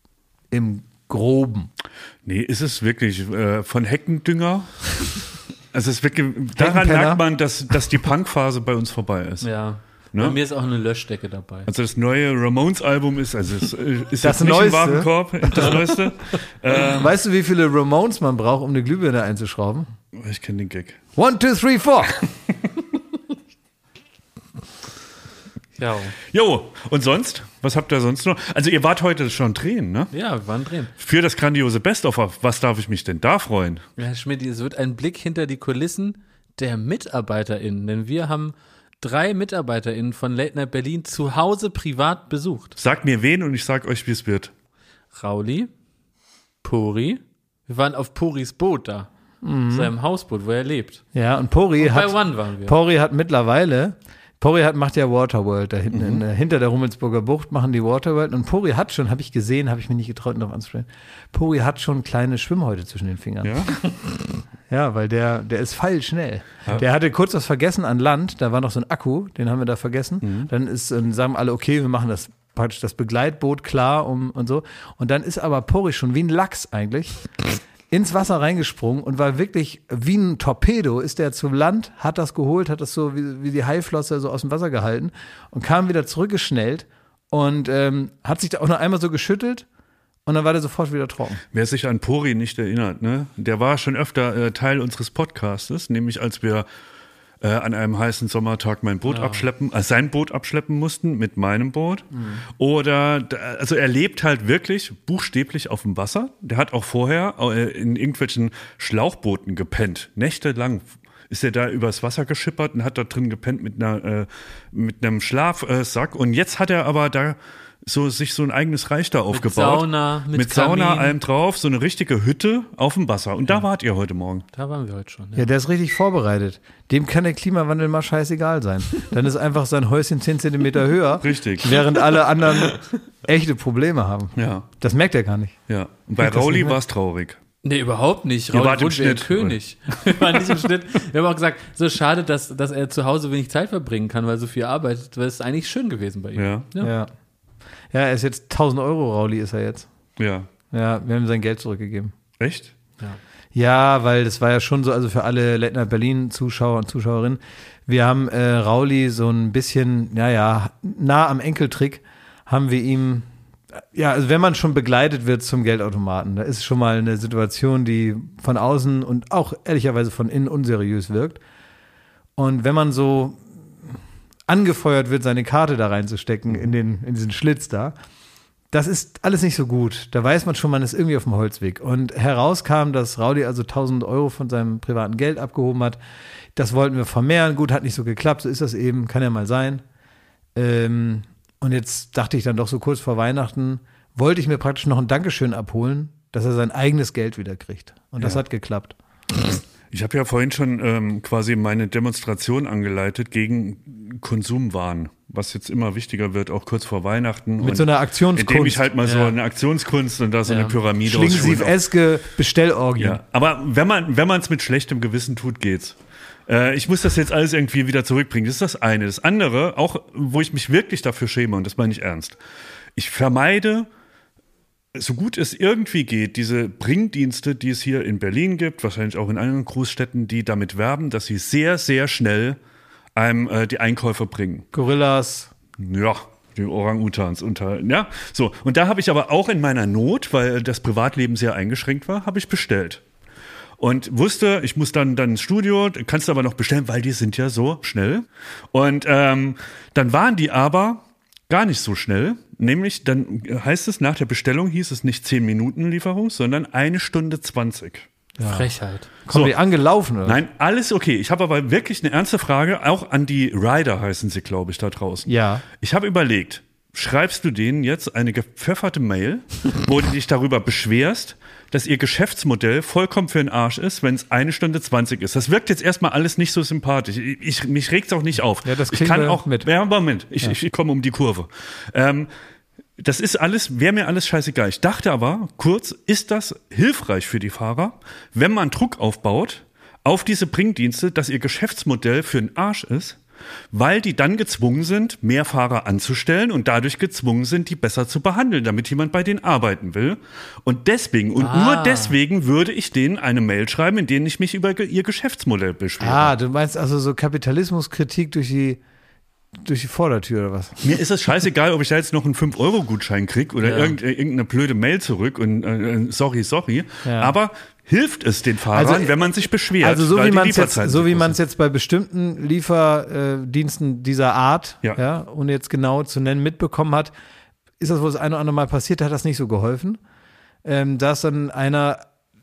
A: im Groben.
B: Nee, ist es wirklich äh, von Heckendünger? Also es ist wirklich, daran merkt man, dass, dass die Punkphase bei uns vorbei ist.
C: Ja.
B: Ne?
C: Bei mir ist auch eine Löschdecke dabei.
B: Also das neue Ramones-Album ist, also es ist
A: das
B: jetzt nicht
A: Neueste.
B: im Warenkorb, das Neueste. ähm,
A: weißt du, wie viele Ramones man braucht, um eine Glühbirne einzuschrauben?
B: Ich kenne den Gag.
A: One, two, three, four.
C: Ja.
B: Jo, und sonst? Was habt ihr sonst noch? Also ihr wart heute schon drehen, ne?
C: Ja, wir waren drehen.
B: Für das grandiose Best-of, was darf ich mich denn da freuen?
C: Ja, Herr Schmidt, es wird ein Blick hinter die Kulissen der MitarbeiterInnen, denn wir haben drei MitarbeiterInnen von Late Night Berlin zu Hause privat besucht.
B: Sagt mir wen und ich sag euch, wie es wird.
C: Rauli, Pori, wir waren auf Poris Boot da, mhm. seinem Hausboot, wo er lebt.
A: Ja, und Pori
C: und
A: hat,
C: bei One waren wir.
A: Pori hat mittlerweile, Pori hat, macht ja Waterworld da hinten, mhm. in, hinter der Rummelsburger Bucht machen die Waterworld und Pori hat schon, habe ich gesehen, habe ich mir nicht getraut, darauf anzusprechen, Pori hat schon kleine Schwimmhäute zwischen den Fingern.
B: Ja?
A: Ja, weil der, der ist feilschnell. Ja. Der hatte kurz was vergessen an Land, da war noch so ein Akku, den haben wir da vergessen. Mhm. Dann ist, ähm, sagen alle, okay, wir machen das praktisch das Begleitboot klar um, und so. Und dann ist aber Pori schon wie ein Lachs eigentlich ins Wasser reingesprungen und war wirklich wie ein Torpedo, ist der zum Land, hat das geholt, hat das so wie, wie die Haiflosse so aus dem Wasser gehalten und kam wieder zurückgeschnellt und ähm, hat sich da auch noch einmal so geschüttelt. Und dann war der sofort wieder trocken.
B: Wer sich an Pori nicht erinnert, ne, der war schon öfter äh, Teil unseres Podcastes, nämlich als wir äh, an einem heißen Sommertag mein Boot ja. abschleppen, äh, sein Boot abschleppen mussten mit meinem Boot. Mhm. Oder, also er lebt halt wirklich buchstäblich auf dem Wasser. Der hat auch vorher äh, in irgendwelchen Schlauchbooten gepennt, nächtelang. Ist er da übers Wasser geschippert und hat da drin gepennt mit einer äh, mit einem Schlafsack. Und jetzt hat er aber da so sich so ein eigenes Reich da aufgebaut.
C: Mit Sauna, mit,
B: mit Sauna, allem drauf, so eine richtige Hütte auf dem Wasser. Und ja. da wart ihr heute Morgen.
C: Da waren wir heute schon. Ja.
A: ja, der ist richtig vorbereitet. Dem kann der Klimawandel mal scheißegal sein. Dann ist einfach sein Häuschen zehn Zentimeter höher.
B: Richtig.
A: Während alle anderen echte Probleme haben.
B: Ja.
A: Das merkt er gar nicht.
B: Ja. Und bei Rauli war es traurig.
C: Nee, überhaupt nicht.
B: Ihr
C: Raul
B: wart im
C: wohnt wie ein
B: Schnitt,
C: König. Wir waren nicht im Schnitt. Wir haben auch gesagt, so schade, dass, dass er zu Hause wenig Zeit verbringen kann, weil so viel arbeitet. Das ist eigentlich schön gewesen bei ihm.
B: Ja.
C: Ja.
A: Ja. Ja, er ist jetzt tausend Euro Rauli ist er jetzt.
B: Ja.
A: Ja, wir haben ihm sein Geld zurückgegeben.
B: Echt?
C: Ja.
A: Ja, weil das war ja schon so, also für alle Late Night Berlin Zuschauer und Zuschauerinnen, wir haben äh, Rauli so ein bisschen, ja, ja, nah am Enkeltrick haben wir ihm, ja, also wenn man schon begleitet wird zum Geldautomaten, da ist schon mal eine Situation, die von außen und auch ehrlicherweise von innen unseriös wirkt. Und wenn man so angefeuert wird, seine Karte da reinzustecken in den, in diesen Schlitz da, das ist alles nicht so gut. Da weiß man schon, man ist irgendwie auf dem Holzweg. Und herauskam, dass Rauli also tausend Euro von seinem privaten Geld abgehoben hat. Das wollten wir vermehren. Gut, hat nicht so geklappt. So ist das eben. Kann ja mal sein. Ähm, und jetzt dachte ich dann doch so kurz vor Weihnachten, wollte ich mir praktisch noch ein Dankeschön abholen, dass er sein eigenes Geld wieder kriegt. Und das
B: Ja.
A: hat geklappt.
B: Ich habe ja vorhin schon ähm, quasi meine Demonstration angeleitet gegen Konsumwahn, was jetzt immer wichtiger wird, auch kurz vor Weihnachten.
A: Mit
B: und
A: so einer Aktionskunst.
B: Indem ich halt mal so
C: Ja.
B: eine Aktionskunst und da so
C: Ja.
B: eine Pyramide aus Schuhen auf-
A: Schlingensief-eske Bestellorgien.
B: Ja, aber wenn man wenn man es mit schlechtem Gewissen tut, geht's. Äh, ich muss das jetzt alles irgendwie wieder zurückbringen. Das ist das eine. Das andere, auch wo ich mich wirklich dafür schäme, und das meine ich ernst. Ich vermeide, so gut es irgendwie geht, diese Bringdienste, die es hier in Berlin gibt, wahrscheinlich auch in anderen Großstädten, die damit werben, dass sie sehr, sehr schnell einem äh, die Einkäufe bringen.
A: Gorillas.
B: Ja, die Orang-Utans unter, ja, so. Und da habe ich aber auch in meiner Not, weil das Privatleben sehr eingeschränkt war, habe ich bestellt. Und wusste, ich muss dann, dann ins Studio, kannst du aber noch bestellen, weil die sind ja so schnell. Und ähm, dann waren die aber gar nicht so schnell. Nämlich, dann heißt es, nach der Bestellung hieß es nicht zehn Minuten Lieferung, sondern eine Stunde zwanzig.
C: Frechheit.
A: Kommen
B: So.
A: die angelaufen, oder?
B: Nein, alles okay. Ich habe aber wirklich eine ernste Frage, auch an die Rider heißen sie, glaube ich, da draußen.
A: Ja.
B: Ich habe überlegt, schreibst du denen jetzt eine gepfefferte Mail, wo du dich darüber beschwerst, dass ihr Geschäftsmodell vollkommen für den Arsch ist, wenn es eine Stunde zwanzig ist. Das wirkt jetzt erstmal alles nicht so sympathisch. Ich, ich, mich regt's auch nicht auf.
A: Ja, das
B: ich
A: kriegen
B: kann
A: wir
B: auch
A: mit.
B: Ja, Moment, ich, ich, ich komme um die Kurve. Ähm, das ist alles, wäre mir alles scheißegal. Ich dachte aber, kurz, ist das hilfreich für die Fahrer, wenn man Druck aufbaut auf diese Bringdienste, dass ihr Geschäftsmodell für den Arsch ist, weil die dann gezwungen sind, mehr Fahrer anzustellen und dadurch gezwungen sind, die besser zu behandeln, damit jemand bei denen arbeiten will. Und deswegen, und
C: Ah.
B: nur deswegen würde ich denen eine Mail schreiben, in denen ich mich über ge- ihr Geschäftsmodell beschwere.
A: Ah, du meinst also so Kapitalismuskritik durch die, durch die Vordertür oder was?
B: Mir ist es scheißegal, ob ich da jetzt noch einen fünf Euro Gutschein kriege oder
C: Ja.
B: irgend, irgendeine blöde Mail zurück und äh, sorry, sorry.
A: Ja.
B: Aber hilft es den Fahrern,
A: Also,
B: wenn man sich beschwert?
A: Also so
B: weil
A: wie
B: die
A: man es jetzt,
B: Lieferzeiten
A: so wie
B: groß
A: man es
B: sind?
A: jetzt bei bestimmten Lieferdiensten dieser Art,
B: Ja.
A: ja, ohne jetzt genau zu nennen, mitbekommen hat, ist das wohl das eine oder andere Mal passiert, da hat das nicht so geholfen. Ähm, da ist dann einer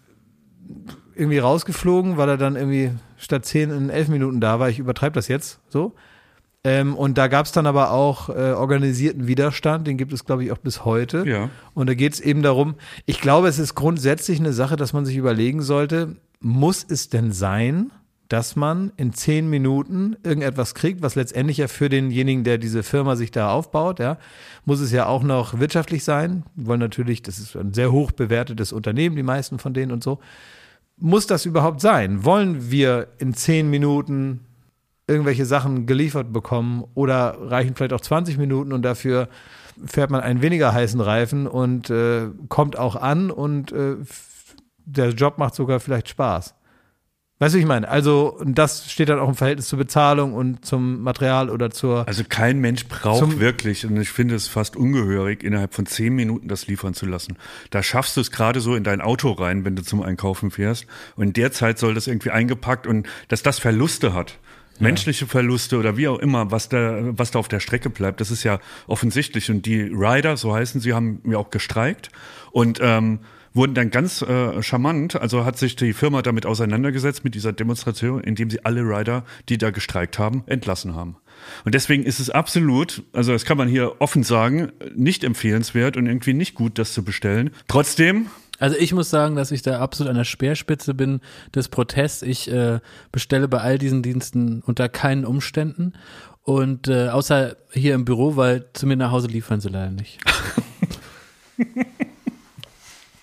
A: irgendwie rausgeflogen, weil er dann irgendwie statt zehn in elf Minuten da war. Ich übertreibe das jetzt so. Ähm, und da gab es dann aber auch äh, organisierten Widerstand, den gibt es, glaube ich, auch bis heute.
B: Ja.
A: Und da geht es eben darum, ich glaube, es ist grundsätzlich eine Sache, dass man sich überlegen sollte, muss es denn sein, dass man in zehn Minuten irgendetwas kriegt, was letztendlich ja für denjenigen, der diese Firma sich da aufbaut, ja, muss es ja auch noch wirtschaftlich sein. Wir wollen natürlich, das ist ein sehr hoch bewertetes Unternehmen, die meisten von denen und so. Muss das überhaupt sein? Wollen wir in zehn Minuten irgendwelche Sachen geliefert bekommen oder reichen vielleicht auch zwanzig Minuten und dafür fährt man einen weniger heißen Reifen und äh, kommt auch an und äh, f- der Job macht sogar vielleicht Spaß. Weißt du, wie ich meine? Also das steht dann auch im Verhältnis zur Bezahlung und zum Material oder zur...
B: Also kein Mensch braucht
A: Zum-
B: wirklich, und ich finde es fast ungehörig, innerhalb von zehn Minuten das liefern zu lassen. Da schaffst du es gerade so in dein Auto rein, wenn du zum Einkaufen fährst. Und in der Zeit soll das irgendwie eingepackt und dass das Verluste hat. Menschliche Verluste oder wie auch immer, was da, was da auf der Strecke bleibt, das ist ja offensichtlich. Und die Rider, so heißen sie, haben ja auch gestreikt und ähm, wurden dann ganz äh, charmant, also hat sich die Firma damit auseinandergesetzt mit dieser Demonstration, indem sie alle Rider, die da gestreikt haben, entlassen haben. Und deswegen ist es absolut, also das kann man hier offen sagen, nicht empfehlenswert und irgendwie nicht gut, das zu bestellen. Trotzdem,
C: Also ich muss sagen, dass ich da absolut an der Speerspitze bin des Protests. Ich äh, bestelle bei all diesen Diensten unter keinen Umständen und äh, außer hier im Büro, weil zu mir nach Hause liefern sie leider nicht.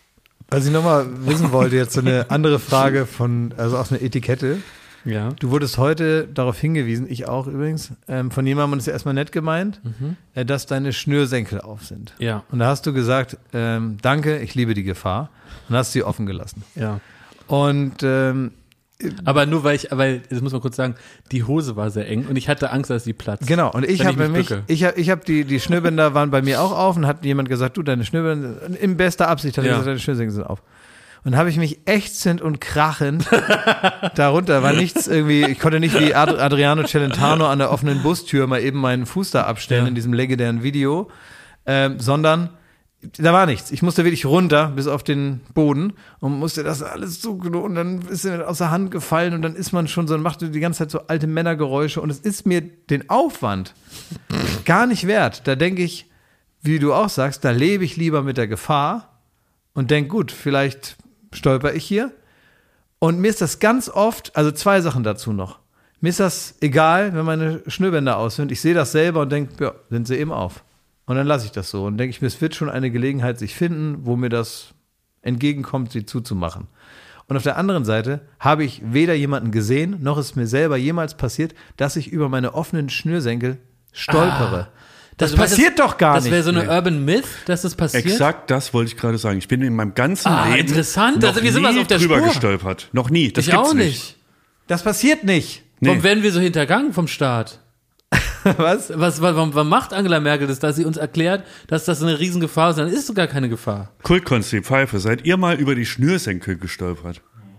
A: Was ich nochmal wissen wollte, jetzt so eine andere Frage von, also aus einer Etikette.
C: Ja.
A: Du wurdest heute darauf hingewiesen, ich auch übrigens, ähm, von jemandem, und das ist ja erstmal nett gemeint,
C: Mhm.
A: äh, dass deine Schnürsenkel auf sind.
C: Ja.
A: Und da hast du gesagt, ähm, danke, ich liebe die Gefahr, und hast sie offen gelassen.
C: Ja.
A: Und ähm,
C: Aber nur weil ich, weil, das muss man kurz sagen, die Hose war sehr eng und ich hatte Angst, dass sie platzt.
A: genau, und ich
C: Wenn
A: habe
C: ich mich
A: nämlich,
C: bücke.
A: ich habe ich hab die, die Schnürbänder waren bei mir auch auf und hat jemand gesagt, du, deine Schnürbänder, in bester Absicht hat er
C: Ja.
A: gesagt, deine Schnürsenkel sind auf. Und dann habe ich mich ächzend und krachend darunter, war nichts irgendwie, ich konnte nicht wie Ad- Adriano Celentano an der offenen Bustür mal eben meinen Fuß da abstellen
C: Ja.
A: in diesem legendären Video, ähm, sondern da war nichts. Ich musste wirklich runter bis auf den Boden und musste das alles so, und dann ist er aus der Hand gefallen und dann ist man schon so und macht die ganze Zeit so alte Männergeräusche und es ist mir den Aufwand gar nicht wert. Da denke ich, wie du auch sagst, da lebe ich lieber mit der Gefahr und denke, gut, vielleicht stolper ich hier. Und mir ist das ganz oft, also zwei Sachen dazu noch. Mir ist das egal, wenn meine Schnürbänder aus sind. Ich sehe das selber und denke, ja, sind sie eben auf. Und dann lasse ich das so und denke ich mir, es wird schon eine Gelegenheit sich finden, wo mir das entgegenkommt, sie zuzumachen. Und auf der anderen Seite habe ich weder jemanden gesehen, noch ist mir selber jemals passiert, dass ich über meine offenen Schnürsenkel stolpere. Das,
C: Das-
A: passiert doch gar
C: Das
A: nicht.
C: wäre so eine Urban Myth, dass das passiert.
B: Exakt das wollte ich gerade sagen. Ich bin in meinem ganzen
C: Ah,
B: Leben
C: interessant.
B: noch
C: Also wir sind was
B: nie
C: auf der
B: drüber
C: Spur.
B: gestolpert. Noch nie. Das
C: ich
B: gibt's
C: auch
B: nicht.
C: nicht.
A: Das passiert nicht.
B: Nee.
C: Warum werden wir so hintergangen vom Staat?
A: Was?
C: Was, warum, warum macht Angela Merkel das, dass sie uns erklärt, dass das eine Riesengefahr ist? Dann ist es gar keine Gefahr.
B: Kultkonsti, Pfeife, seid ihr mal über die Schnürsenkel gestolpert?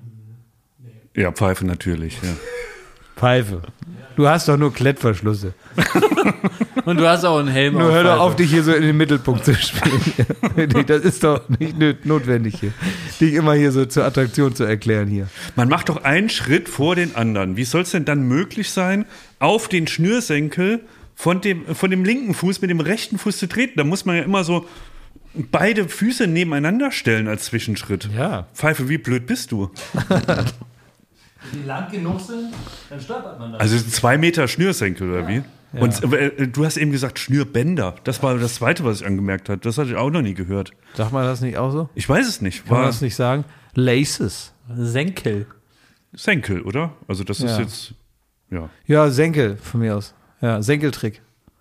B: Ja, Pfeife natürlich, ja.
A: Pfeife. Du hast doch nur Klettverschlüsse.
C: Und du hast auch einen Helm
A: Nur hör doch
C: Pfeife.
A: auf, dich hier so in den Mittelpunkt zu spielen. Das ist doch nicht nöt- notwendig hier. Dich immer hier so zur Attraktion zu erklären hier.
B: Man macht doch einen Schritt vor den anderen. Wie soll es denn dann möglich sein, auf den Schnürsenkel von dem, von dem linken Fuß mit dem rechten Fuß zu treten? Da muss man ja immer so beide Füße nebeneinander stellen als Zwischenschritt.
A: Ja.
B: Pfeife, wie blöd bist du?
C: die lang genug sind, dann stolpert man da.
B: Also zwei Meter Schnürsenkel oder wie? Und äh, du hast eben gesagt Schnürbänder. Das war das Zweite, was ich angemerkt habe. Das hatte ich auch noch nie gehört.
A: Sag mal das nicht auch so?
B: Ich weiß es nicht.
A: Kann man
B: War
A: das nicht sagen? Laces.
C: Senkel.
B: Senkel, oder? Also das ist
A: Ja.
B: jetzt, ja.
A: Ja, Senkel von mir aus. Ja, Senkeltrick.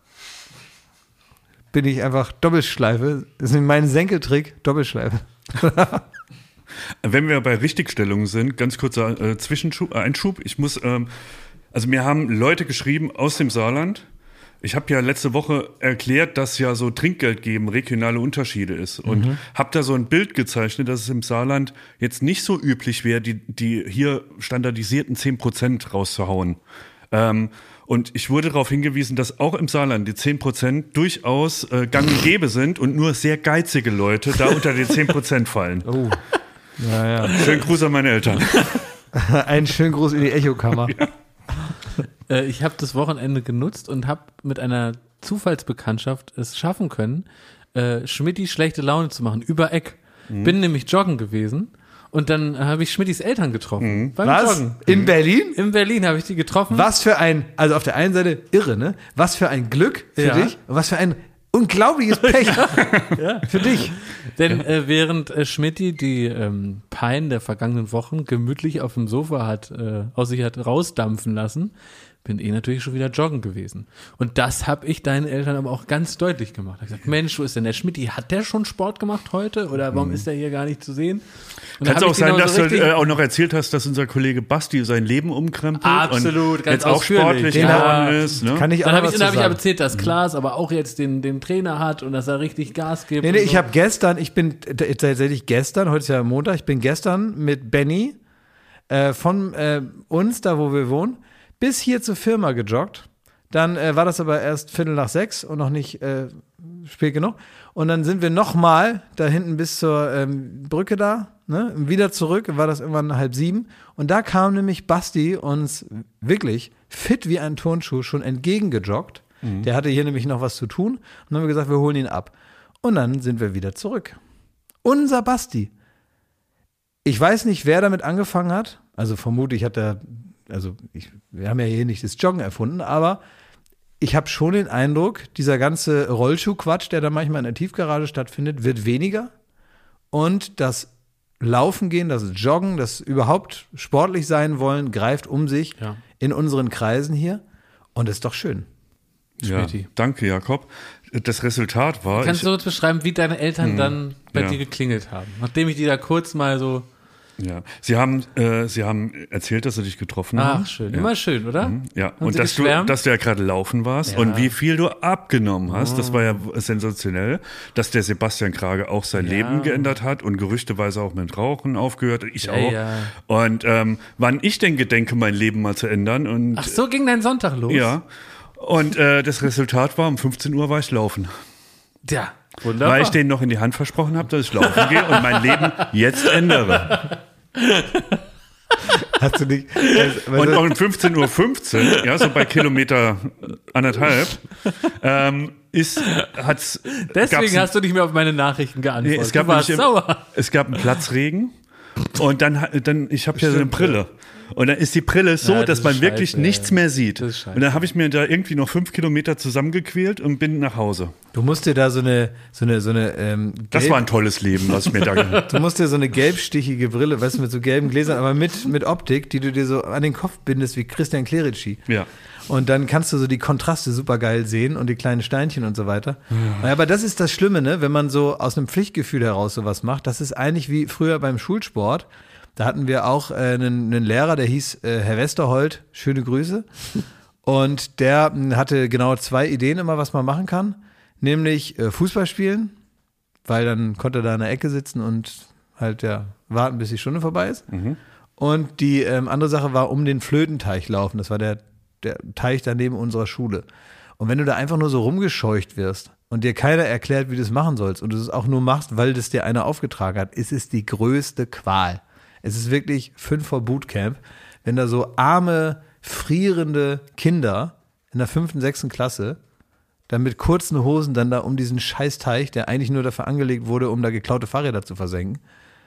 A: Bin ich einfach Doppelschleife. Das ist mein Senkeltrick, Doppelschleife.
B: Wenn wir bei Richtigstellungen sind, ganz kurzer äh, Zwischenschub, äh, Einschub. Ich muss, ähm, also mir haben Leute geschrieben aus dem Saarland. Ich habe ja letzte Woche erklärt, dass ja so Trinkgeld geben regionale Unterschiede ist. Und
A: Mhm.
B: habe da so ein Bild gezeichnet, dass es im Saarland jetzt nicht so üblich wäre, die, die hier standardisierten zehn Prozent rauszuhauen. Ähm, und ich wurde darauf hingewiesen, dass auch im Saarland die zehn Prozent durchaus äh, gang und gäbe sind und nur sehr geizige Leute da unter die zehn Prozent fallen.
A: Oh. Ja, ja.
B: Schönen Gruß an meine Eltern.
A: Einen schönen Gruß in die Echokammer.
C: Äh, ich habe das Wochenende genutzt und habe mit einer Zufallsbekanntschaft es schaffen können, äh, Schmidti schlechte Laune zu machen, über Eck.
A: Mhm.
C: Bin nämlich joggen gewesen und dann habe ich Schmidtis Eltern getroffen. Beim
A: Was?
C: Joggen.
A: In Berlin?
C: In Berlin habe ich die getroffen.
A: Was für ein, also auf der einen Seite irre, ne? Was für ein Glück für
C: Ja.
A: dich und was für ein unglaubliches Pech für dich.
C: Denn äh, während äh, Schmidti die ähm, Pein der vergangenen Wochen gemütlich auf dem Sofa hat, äh, aus sich hat rausdampfen lassen, bin ich natürlich schon wieder joggen gewesen. Und das habe ich deinen Eltern aber auch ganz deutlich gemacht. Ich habe gesagt, Mensch, wo ist denn der Schmidti? Hat der schon Sport gemacht heute? Oder warum ist der hier gar nicht zu sehen? Und dann
B: Kann es
C: hab
B: auch
C: ich denen
B: sein,
C: aber
B: dass
C: so
B: du
C: richtig-
B: äh, auch noch erzählt hast, dass unser Kollege Basti sein Leben umkrempelt
C: Absolut,
B: und
C: ganz
B: jetzt auch
C: ausführlich.
B: sportlich
C: Den
B: geworden
C: hat-
B: ist. Ne?
A: Kann ich auch
C: Dann
A: noch
C: habe
A: was
C: ich,
A: zu
C: dann hab ich aber
A: sagen.
C: erzählt, dass Klaas aber auch jetzt den, den Trainer hat und dass er richtig Gas gibt.
A: Nee, nee,
C: und
A: ich
C: so.
A: habe gestern, ich bin t- tatsächlich gestern, heute ist ja Montag, ich bin gestern mit Benny äh, von äh, uns, da wo wir wohnen, bis hier zur Firma gejoggt. Dann äh, war das aber erst Viertel nach sechs und noch nicht äh, spät genug. Und dann sind wir nochmal da hinten bis zur ähm, Brücke da, ne? Wieder zurück, war das irgendwann halb sieben. Und da kam nämlich Basti uns wirklich fit wie ein Turnschuh schon entgegengejoggt. Mhm. Der hatte hier nämlich noch was zu tun. Und dann haben wir gesagt, wir holen ihn ab. Und dann sind wir wieder zurück. Unser Basti. Ich weiß nicht, wer damit angefangen hat. Also vermutlich hat er, also ich, wir haben ja hier nicht das Joggen erfunden, aber ich habe schon den Eindruck, dieser ganze Rollschuhquatsch, der da manchmal in der Tiefgarage stattfindet, wird weniger. Und das Laufen gehen, das Joggen, das überhaupt sportlich sein wollen, greift um sich
C: Ja.
A: in unseren Kreisen hier. Und das ist doch schön.
B: Ja,
C: Schmidti.
B: danke, Jakob. Das Resultat war.
C: Kannst
B: ich,
C: du uns beschreiben, wie deine Eltern dann bei
B: ja.
C: dir geklingelt haben? Nachdem ich die da kurz mal so.
B: ja. Sie haben, äh, Sie haben erzählt, dass sie dich getroffen haben.
C: Ach, schön.
B: Ja.
C: Immer schön, oder?
B: Ja,
C: Haben
B: und
C: sie
B: dass du,
C: geschwärmt?
B: dass du ja gerade laufen warst
C: Ja.
B: und wie viel du abgenommen hast, das war ja sensationell, dass der Sebastian Krage auch sein
C: Ja.
B: Leben geändert hat und gerüchteweise auch mit Rauchen aufgehört, ich
C: Ja,
B: auch.
C: ja.
B: Und ähm, wann ich denn gedenke, mein Leben mal zu ändern und
C: Ach, so ging dein Sonntag los?
B: ja, und äh, das Resultat war, um fünfzehn Uhr war ich laufen,
C: Ja, wunderbar.
B: weil ich denen noch in die Hand versprochen habe, dass ich laufen gehe und mein Leben jetzt ändere.
A: Hast du nicht. Also,
B: Und auch um fünfzehn Uhr fünfzehn, ja, so bei Kilometer anderthalb, ähm, ist, hat's,
C: Deswegen
B: gab's-
C: hast du nicht mehr auf meine Nachrichten geantwortet.
B: nee, es gab
C: du warst
B: nämlich im-
C: sauer.
B: es gab einen Platzregen und dann, dann ich habe ja so eine Brille. Und dann ist die Brille so,
C: Ja, das
B: dass
C: ist
B: man wirklich
C: scheiße,
B: nichts
C: ja.
B: mehr sieht.
C: Das ist scheiße.
B: Und dann habe ich mir da irgendwie noch fünf Kilometer zusammengequält und bin nach Hause.
A: du musst dir da so eine, so eine, so eine, ähm,
B: Das
A: gelb-
B: war ein tolles Leben, was ich mir da gehabt
A: du musst dir so eine gelbstichige Brille, weißt du, mit so gelben Gläsern, aber mit, mit Optik, die du dir so an den Kopf bindest wie Christian Clerici.
B: Ja.
A: Und dann kannst du so die Kontraste super geil sehen und die kleinen Steinchen und so weiter. Ja. Aber das ist das Schlimme, ne? Wenn man so aus einem Pflichtgefühl heraus sowas macht. Das ist eigentlich wie früher beim Schulsport. Da hatten wir auch äh, einen, einen Lehrer, der hieß äh, Herr Westerholt. Schöne Grüße. Und der mh, hatte genau zwei Ideen immer, was man machen kann. Nämlich äh, Fußball spielen, weil dann konnte er da in der Ecke sitzen und halt ja warten, bis die Stunde vorbei ist. Und die ähm, andere Sache war um den Flötenteich laufen. Das war der, der Teich daneben unserer Schule. Und wenn du da einfach nur so rumgescheucht wirst und dir keiner erklärt, wie du es machen sollst und du es auch nur machst, weil das dir einer aufgetragen hat, ist es die größte Qual. Es ist wirklich fünf vor Bootcamp, wenn da so arme, frierende Kinder in der fünften, sechsten Klasse dann mit kurzen Hosen dann da um diesen Scheißteich, der eigentlich nur dafür angelegt wurde, um da geklaute Fahrräder zu versenken,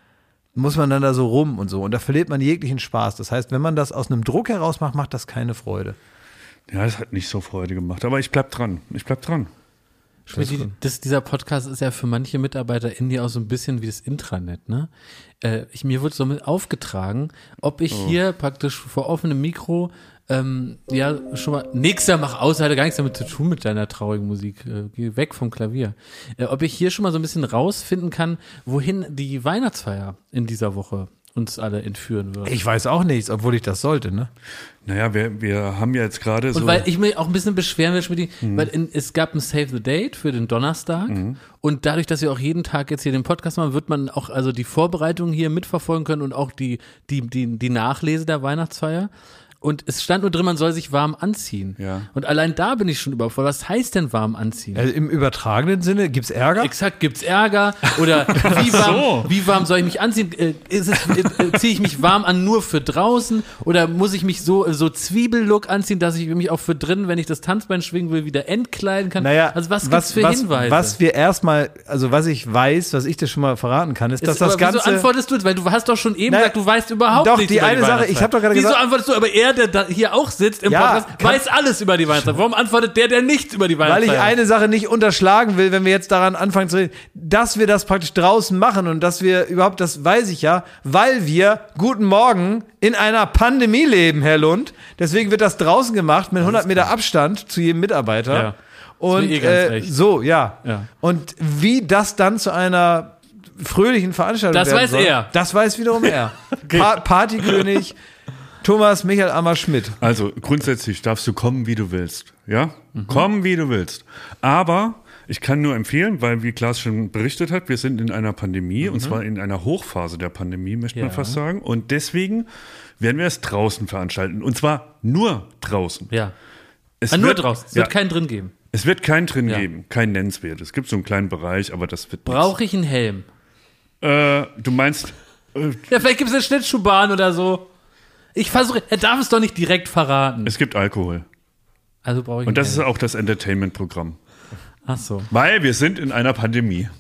A: muss man dann da so rum und so. Und da verliert man jeglichen Spaß. Das heißt, wenn man das aus einem Druck heraus macht, macht das keine Freude.
B: Ja, das hat nicht so Freude gemacht. Aber ich bleib dran. Ich bleib dran.
C: Schmidti, das, dieser Podcast ist ja für manche Mitarbeiter in dir auch so ein bisschen wie das Intranet, ne? Äh, ich, mir wurde so mit aufgetragen, ob ich
B: Oh.
C: hier praktisch vor offenem Mikro, ähm, ja, schon mal, nix da mach aus, hatte gar nichts damit zu tun mit deiner traurigen Musik, äh, geh weg vom Klavier. Äh, ob ich hier schon mal so ein bisschen rausfinden kann, wohin die Weihnachtsfeier in dieser Woche uns alle entführen wird.
A: Ich weiß auch nichts, obwohl ich das sollte, ne?
B: Naja, wir, wir haben ja jetzt gerade so.
C: Und weil ich mich auch ein bisschen beschweren will, Schmidti,
B: Mhm.
C: weil in, es gab ein Save the Date für den Donnerstag und dadurch, dass wir auch jeden Tag jetzt hier den Podcast machen, wird man auch also die Vorbereitung hier mitverfolgen können und auch die, die, die, die Nachlese der Weihnachtsfeier. Und es stand nur drin, man soll sich warm anziehen.
B: Ja.
C: Und allein da bin ich schon überfordert. Was heißt denn warm anziehen?
A: Also im übertragenen Sinne, gibt's Ärger?
C: Exakt, gibt's Ärger? Oder wie warm, wie warm soll ich mich anziehen? Äh, ist es, äh, ziehe ich mich warm an nur für draußen? Oder muss ich mich so, so Zwiebellook anziehen, dass ich mich auch für drinnen, wenn ich das Tanzbein schwingen will, wieder entkleiden kann?
A: Naja,
C: also was gibt's für
A: was,
C: Hinweise?
A: Was wir erstmal, also was ich weiß, was ich dir schon mal verraten kann, ist, dass
C: Ist,
A: das
C: aber wieso
A: Ganze...
C: antwortest du jetzt? Weil du hast doch schon eben
A: Naja,
C: gesagt, du weißt überhaupt
A: doch,
C: nichts
A: die
C: über
A: eine
C: die
A: Sache,
C: Weihnachtszeit.
A: ich hab doch gerade
C: Wieso
A: gesagt-
C: antwortest du? Aber er, der da hier auch sitzt im
A: Ja,
C: Podcast,
A: kann-
C: weiß alles über die Weihnachtszeit. Warum antwortet der, der nichts über die
A: Weil
C: Weihnachtszeit?
A: ich eine Sache nicht unterschlagen will, wenn wir jetzt daran anfangen zu reden, dass wir das praktisch draußen machen und dass wir überhaupt, das weiß ich ja, weil wir, guten Morgen, in einer Pandemie leben, Herr Lund. Deswegen wird das draußen gemacht mit hundert Meter Abstand zu jedem Mitarbeiter.
C: Ja.
A: Und
C: mir eh ganz
A: äh,
C: recht.
A: so, ja.
C: Ja.
A: Und wie das dann zu einer fröhlichen Veranstaltung
C: Das
A: werden
C: weiß
A: soll,
C: er.
A: Das weiß wiederum er. Pa- Partykönig Thomas Michael Ammer-Schmidt.
B: Also grundsätzlich darfst du kommen, wie du willst. Ja? Kommen, wie du willst. Aber ich kann nur empfehlen, weil wie Klaas schon berichtet hat, wir sind in einer Pandemie und zwar in einer Hochphase der Pandemie, möchte man
C: Ja.
B: fast sagen. Und deswegen werden wir es draußen veranstalten. Und zwar nur draußen.
C: Ja.
B: Es
C: Ah, nur
B: wird,
C: draußen. Es
B: ja,
C: wird keinen drin geben.
B: es wird keinen drin
C: Ja.
B: geben, kein nennenswert. Es gibt so einen kleinen Bereich, aber das wird
C: Brauche ich einen Helm?
B: nichts. Äh, du meinst, äh,
C: Ja, vielleicht gibt es eine Schlittschuhbahn oder so. Ich versuche, er darf es doch nicht direkt verraten.
B: es gibt Alkohol.
C: Also brauche ich
B: Und das
C: einen
B: ist
C: Helm.
B: auch das Entertainment-Programm.
C: Ach so.
B: Weil wir sind in einer Pandemie.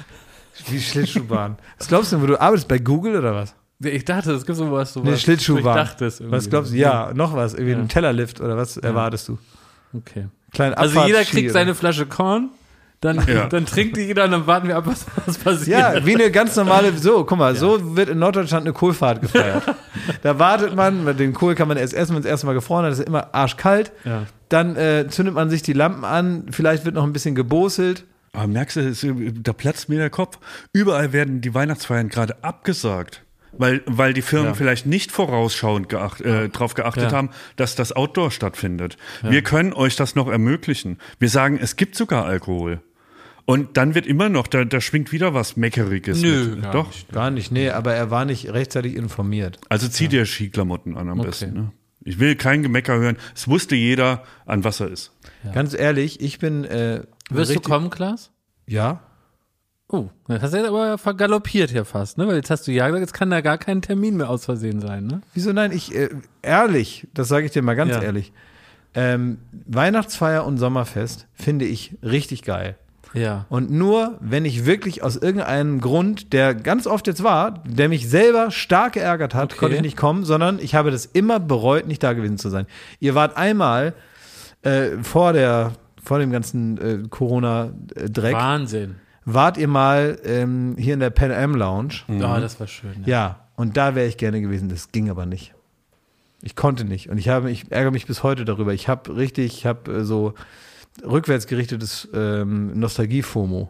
A: Wie Schlittschuhbahn. Was glaubst du, wo du arbeitest? Bei Google oder was?
C: Ich dachte, es gibt sowas. sowas
A: Nee, Schlittschuhbahn.
C: Ich dachte es irgendwie.
A: Was glaubst du? Ja, noch was. Irgendwie
C: Ja.
A: ein Tellerlift oder was erwartest du?
C: Okay.
A: Kleinen
C: Also jeder
A: Abfahrtsski
C: kriegt
A: oder-
C: seine Flasche Korn. Dann,
B: Ja.
C: dann trinkt die jeder und dann warten wir ab, was, was passiert.
A: Ja, wie eine ganz normale, so, guck mal, so wird in Norddeutschland eine Kohlfahrt gefeiert. Da wartet man, den Kohl kann man erst essen, wenn es erstmal gefroren hat, das ist immer arschkalt.
C: Ja.
A: Dann äh, zündet man sich die Lampen an, vielleicht wird noch ein bisschen geboselt.
B: Aber merkst du, es- da platzt mir der Kopf. Überall werden die Weihnachtsfeiern gerade abgesagt. Weil, weil die Firmen
C: Ja.
B: vielleicht nicht vorausschauend geacht, äh, darauf geachtet
C: Ja.
B: haben, dass das Outdoor stattfindet. Wir können euch das noch ermöglichen. Wir sagen, es gibt sogar Alkohol. Und dann wird immer noch, da, da schwingt wieder was Meckeriges
C: Nö,
B: mit.
C: gar
B: Doch.
C: nicht.
A: Gar nicht, nee, aber er war nicht rechtzeitig informiert.
B: Also zieh dir Skiklamotten an am
C: Okay.
B: besten. Ne? Ich will kein Gemecker hören. Es wusste jeder, an was er ist.
A: Ganz ehrlich, ich bin äh,
C: Wirst
A: richtig,
C: du kommen, Klaas?
A: Ja.
C: Oh, das hast du jetzt aber vergaloppiert hier fast, ne? Weil jetzt hast du ja gesagt, jetzt kann da gar kein Termin mehr aus Versehen sein, ne?
A: Wieso nein? Ich, äh, ehrlich, das sage ich dir mal ganz
C: Ja.
A: ehrlich. Ähm, Weihnachtsfeier und Sommerfest finde ich richtig geil.
C: Ja.
A: Und nur, wenn ich wirklich aus irgendeinem Grund, der ganz oft jetzt war, der mich selber stark geärgert hat,
C: Okay.
A: konnte ich nicht kommen, sondern ich habe das immer bereut, nicht da gewesen zu sein. Ihr wart einmal äh, vor der, vor dem ganzen äh, Corona-Dreck,
C: Wahnsinn.
A: wart ihr mal ähm, hier in der Pan Am Lounge.
C: Ja, das war schön. Ja.
A: Ja, und da wäre ich gerne gewesen. Das ging aber nicht. Ich konnte nicht. Und ich habe, ich ärgere mich bis heute darüber. Ich habe richtig, ich habe äh, so rückwärts gerichtetes ähm, Nostalgie-FOMO.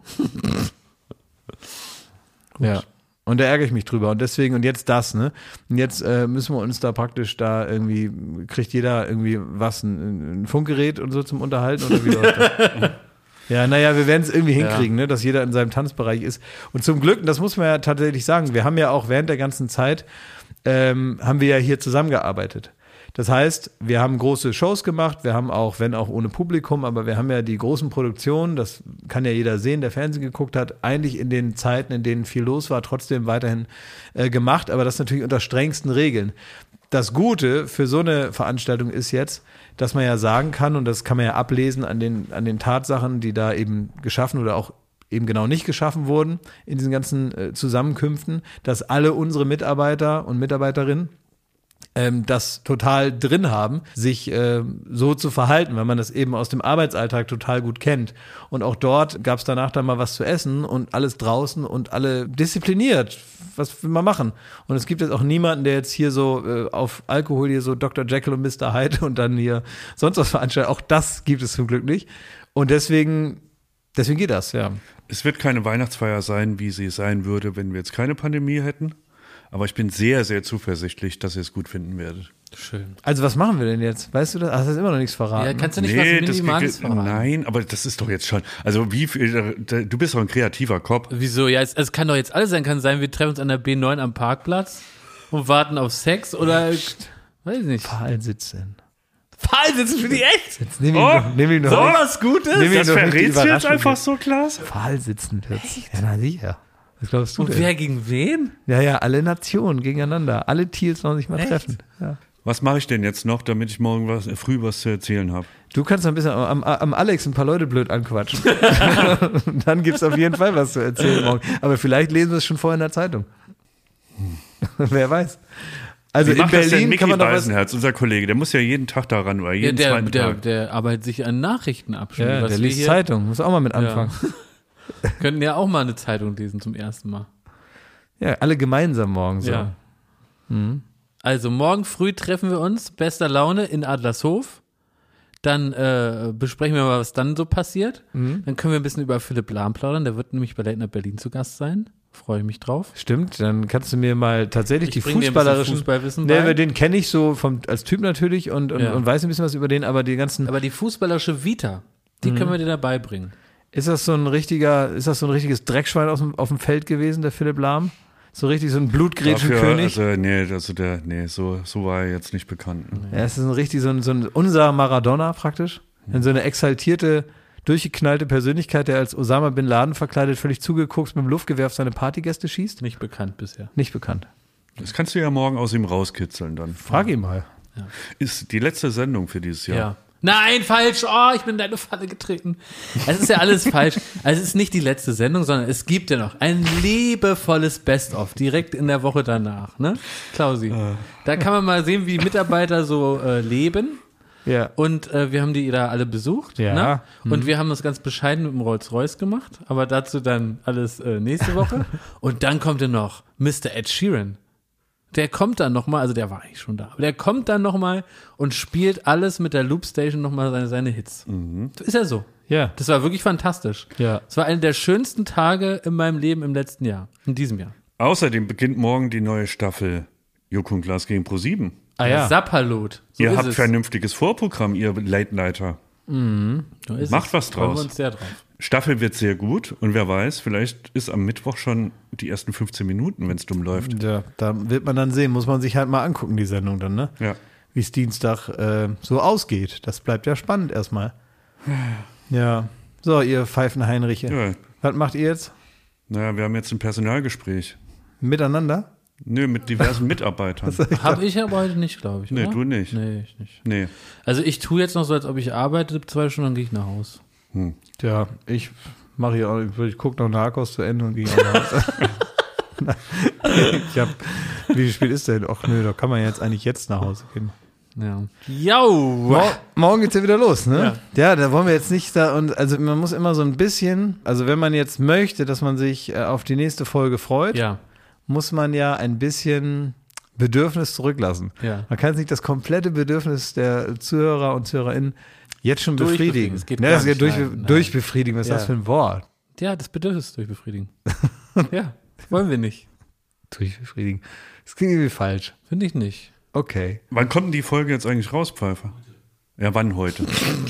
A: Ja. Und da ärgere ich mich drüber. Und deswegen, und jetzt das, ne? Und jetzt äh, müssen wir uns da praktisch da irgendwie, kriegt jeder irgendwie was, ein, ein Funkgerät und so zum Unterhalten oder wie läuft das? Ja, naja, wir werden es irgendwie hinkriegen, ne, dass jeder in seinem Tanzbereich ist. Und zum Glück, und das muss man ja tatsächlich sagen, wir haben ja auch während der ganzen Zeit, ähm, haben wir ja hier zusammengearbeitet. Das heißt, wir haben große Shows gemacht, wir haben auch, wenn auch ohne Publikum, aber wir haben ja die großen Produktionen, das kann ja jeder sehen, der Fernsehen geguckt hat, eigentlich in den Zeiten, in denen viel los war, trotzdem weiterhin äh, gemacht, aber das natürlich unter strengsten Regeln. Das Gute für so eine Veranstaltung ist jetzt, dass man ja sagen kann, und das kann man ja ablesen an den, an den Tatsachen, die da eben geschaffen oder auch eben genau nicht geschaffen wurden in diesen ganzen äh, Zusammenkünften, dass alle unsere Mitarbeiter und Mitarbeiterinnen ähm, das total drin haben, sich äh, so zu verhalten, weil man das eben aus dem Arbeitsalltag total gut kennt. Und auch dort gab es danach dann mal was zu essen und alles draußen und alle diszipliniert. Was will man machen? Und es gibt jetzt auch niemanden, der jetzt hier so äh, auf Alkohol hier so Doktor Jekyll und Mister Hyde und dann hier sonst was veranstaltet. Auch das gibt es zum Glück nicht. Und deswegen, deswegen geht das, ja.
B: Es wird keine Weihnachtsfeier sein, wie sie sein würde, wenn wir jetzt keine Pandemie hätten. Aber ich bin sehr, sehr zuversichtlich, dass ihr es gut finden werdet.
C: Schön.
A: Also was machen wir denn jetzt? Weißt du das? Hast du immer noch nichts verraten?
C: Ja, kannst du nicht
B: Nee,
C: was
B: das
C: Minimales
B: geht-
C: verraten?
B: nein, aber das ist doch jetzt schon. Also wie viel, du bist doch ein kreativer Kopf.
C: Wieso? Ja, es, es kann doch jetzt alles sein. Kann sein, wir treffen uns an der B neun am Parkplatz und warten auf Sex oder, weiß ich nicht.
A: Pfahl sitzen.
C: Pfahl sitzen für die echt?
A: Jetzt nehm ihn
B: Oh,
A: doch, nehm ihn doch
C: So
A: nicht.
C: was Gutes?
A: Nimm ihn
B: Das
A: doch nicht die
B: verrätst du jetzt
A: Überraschung
B: einfach
A: mit.
B: so, Klaas?
A: Pfahl sitzen jetzt. Ja, na sicher. Was glaubst du
C: Und
A: denn?
C: wer gegen wen?
A: Ja, ja, alle Nationen gegeneinander. Alle Teals sollen sich mal
C: Echt?
A: treffen. Ja.
B: Was mache ich denn jetzt noch, damit ich morgen was, früh was zu erzählen habe?
A: Du kannst noch ein bisschen am, am Alex ein paar Leute blöd anquatschen. Und dann gibt's auf jeden Fall was zu erzählen morgen. Aber vielleicht lesen wir es schon vorher in der Zeitung. Wer weiß. Also
B: Wie
A: in
B: macht das denn
A: Berlin
B: Micky
A: kann man doch was.
B: Beisenherz, unser Kollege? Der muss ja jeden Tag daran, oder
C: Ja,
B: jeden
C: der,
B: zweiten
C: der,
B: Tag.
C: der arbeitet sich an Nachrichten ab. schon,
A: Ja,
C: was
A: der
C: wir
A: liest
C: hier
A: Zeitung. Muss auch mal mit anfangen.
C: könnten ja auch mal eine Zeitung lesen zum ersten Mal.
A: Ja, alle gemeinsam morgen so.
C: Ja. Also morgen früh treffen wir uns, bester Laune in Adlershof. Dann äh, besprechen wir mal, was dann so passiert. Dann können wir ein bisschen über Philipp Lahm plaudern. Der wird nämlich bei Late Night Berlin zu Gast sein. Freue ich mich drauf.
A: Stimmt, dann kannst du mir mal tatsächlich
C: Ich
A: die
C: bring dir ein bisschen
A: fußballerischen.
C: Fußballwissen
A: Nee,
C: bei.
A: aber den kenne ich so vom, als Typ natürlich und, und,
C: Ja.
A: und weiß ein bisschen was über den, aber die ganzen.
C: Aber die fußballerische Vita, die können wir dir dabei bringen.
A: Ist das so ein richtiger, ist das so ein richtiges Dreckschwein aus dem, auf dem Feld gewesen, der Philipp Lahm? So richtig so ein
B: Dafür,
A: Blutgrätschenkönig?
B: also, nee, also der, nee, so, so war er jetzt nicht bekannt. Ne?
A: Ja, es ist ein richtig so ein, so ein unser Maradona praktisch. In so eine exaltierte, durchgeknallte Persönlichkeit, der als Osama Bin Laden verkleidet, völlig zugeguckt mit dem Luftgewehr auf seine Partygäste schießt.
C: Nicht bekannt bisher.
A: Nicht bekannt.
B: Das kannst du ja morgen aus ihm rauskitzeln dann.
A: Frag ihn mal.
B: Ist die letzte Sendung für dieses Jahr.
C: Ja. Nein, falsch. Oh, ich bin in deine Falle getreten. Es ist ja alles falsch. Also es ist nicht die letzte Sendung, sondern es gibt ja noch ein liebevolles Best-of direkt in der Woche danach, ne? Klausi. Da kann man mal sehen, wie Mitarbeiter so äh, leben.
A: Ja.
C: Und äh, wir haben die da alle besucht.
A: Ja.
C: Ne? Und
A: Mhm.
C: wir haben das ganz bescheiden mit dem Rolls-Royce gemacht. Aber dazu dann alles äh, nächste Woche. Und dann kommt ja noch Mister Ed Sheeran. Der kommt dann nochmal, also der war eigentlich schon da, aber der kommt dann nochmal und spielt alles mit der Loopstation nochmal seine, seine Hits.
B: Mhm.
C: Ist ja so.
A: Ja.
C: Das war wirklich fantastisch.
A: Ja.
C: Es war einer der schönsten Tage in meinem Leben im letzten Jahr, in diesem Jahr.
B: Außerdem beginnt morgen die neue Staffel Joko und Klaas gegen ProSieben.
A: Ah ja.
C: Sapperlot. So
B: ihr
C: ist
B: habt
C: es.
B: vernünftiges Vorprogramm, ihr Late-Nighter.
C: Mhm. So ist
B: Macht
C: es.
B: was
C: Freuen
B: draus.
C: wir uns sehr drauf.
B: Staffel wird sehr gut und wer weiß, vielleicht ist am Mittwoch schon die ersten fünfzehn Minuten, wenn es dumm läuft.
A: Ja, da wird man dann sehen, muss man sich halt mal angucken, die Sendung dann, ne?
B: Ja.
A: Wie es Dienstag äh, so ausgeht. Das bleibt ja spannend erstmal. Ja. So, ihr Pfeifenheinriche.
B: Ja.
A: Was macht ihr jetzt?
B: Naja, wir haben jetzt ein Personalgespräch.
A: Miteinander?
B: Nö, mit diversen Mitarbeitern.
C: Habe ich aber heute nicht, glaube ich.
B: Nee,
C: oder?
B: du nicht.
C: Nee, ich nicht.
B: Nee.
C: Also ich tue jetzt noch so, als ob ich arbeite, zwei Stunden, dann gehe ich nach Hause.
B: Hm.
A: Ja, ich mache hier auch, ich gucke noch Narcos zu Ende und gehe nach Hause. Ich hab, wie spät ist denn? Ach nö, da kann man jetzt eigentlich jetzt nach Hause gehen.
C: Ja. Jau!
A: Mor morgen geht's ja wieder los, ne? Ja. ja, da wollen wir jetzt nicht da und also man muss immer so ein bisschen, also wenn man jetzt möchte, dass man sich äh, auf die nächste Folge freut,
C: Ja.
A: muss man ja ein bisschen Bedürfnis zurücklassen.
C: Ja.
A: Man kann nicht das komplette Bedürfnis der Zuhörer und Zuhörerinnen jetzt schon befriedigen.
C: Durchbefriedigen. Es geht
A: Ne,
C: gar
A: das geht
C: nicht.
A: durch,
C: Nein, nein.
A: durchbefriedigen, was ist
C: Ja.
A: das für ein Wort?
C: Ja, das Bedürfnis durchbefriedigen. Ja, wollen wir nicht.
A: Durchbefriedigen. Das klingt irgendwie falsch.
C: Finde ich nicht.
A: Okay.
B: Wann kommt denn die Folge jetzt eigentlich raus, Pfeiffer? Ja, wann heute?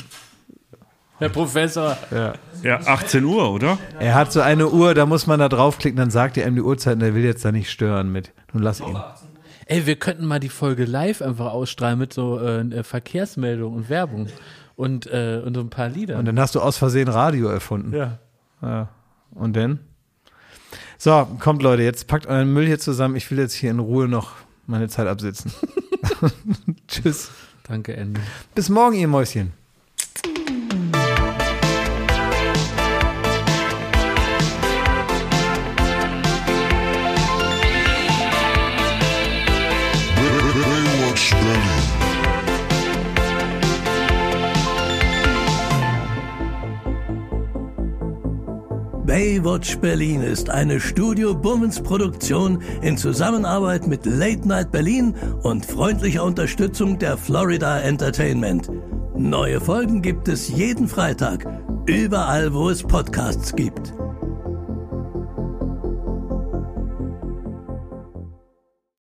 C: Herr Professor.
A: Ja.
B: Ja, achtzehn Uhr, oder?
A: Er hat so eine Uhr, da muss man da draufklicken, dann sagt er ihm die Uhrzeit und er will jetzt da nicht stören mit. Nun lass ihn.
C: Ey, wir könnten mal die Folge live einfach ausstrahlen mit so äh, Verkehrsmeldung und Werbung und, äh, und so ein paar Lieder.
A: Und dann hast du aus Versehen Radio erfunden.
C: ja.
A: Ja. Und dann? So, kommt Leute, jetzt packt euren Müll hier zusammen. Ich will jetzt hier in Ruhe noch meine Zeit absitzen. Tschüss.
C: Danke, Andy.
A: Bis morgen, ihr Mäuschen.
D: Baywatch Berlin.
E: Baywatch Berlin ist eine Studio Bummens Produktion in Zusammenarbeit mit Late Night Berlin und freundlicher Unterstützung der Florida Entertainment. Neue Folgen gibt es jeden Freitag, überall wo es Podcasts gibt.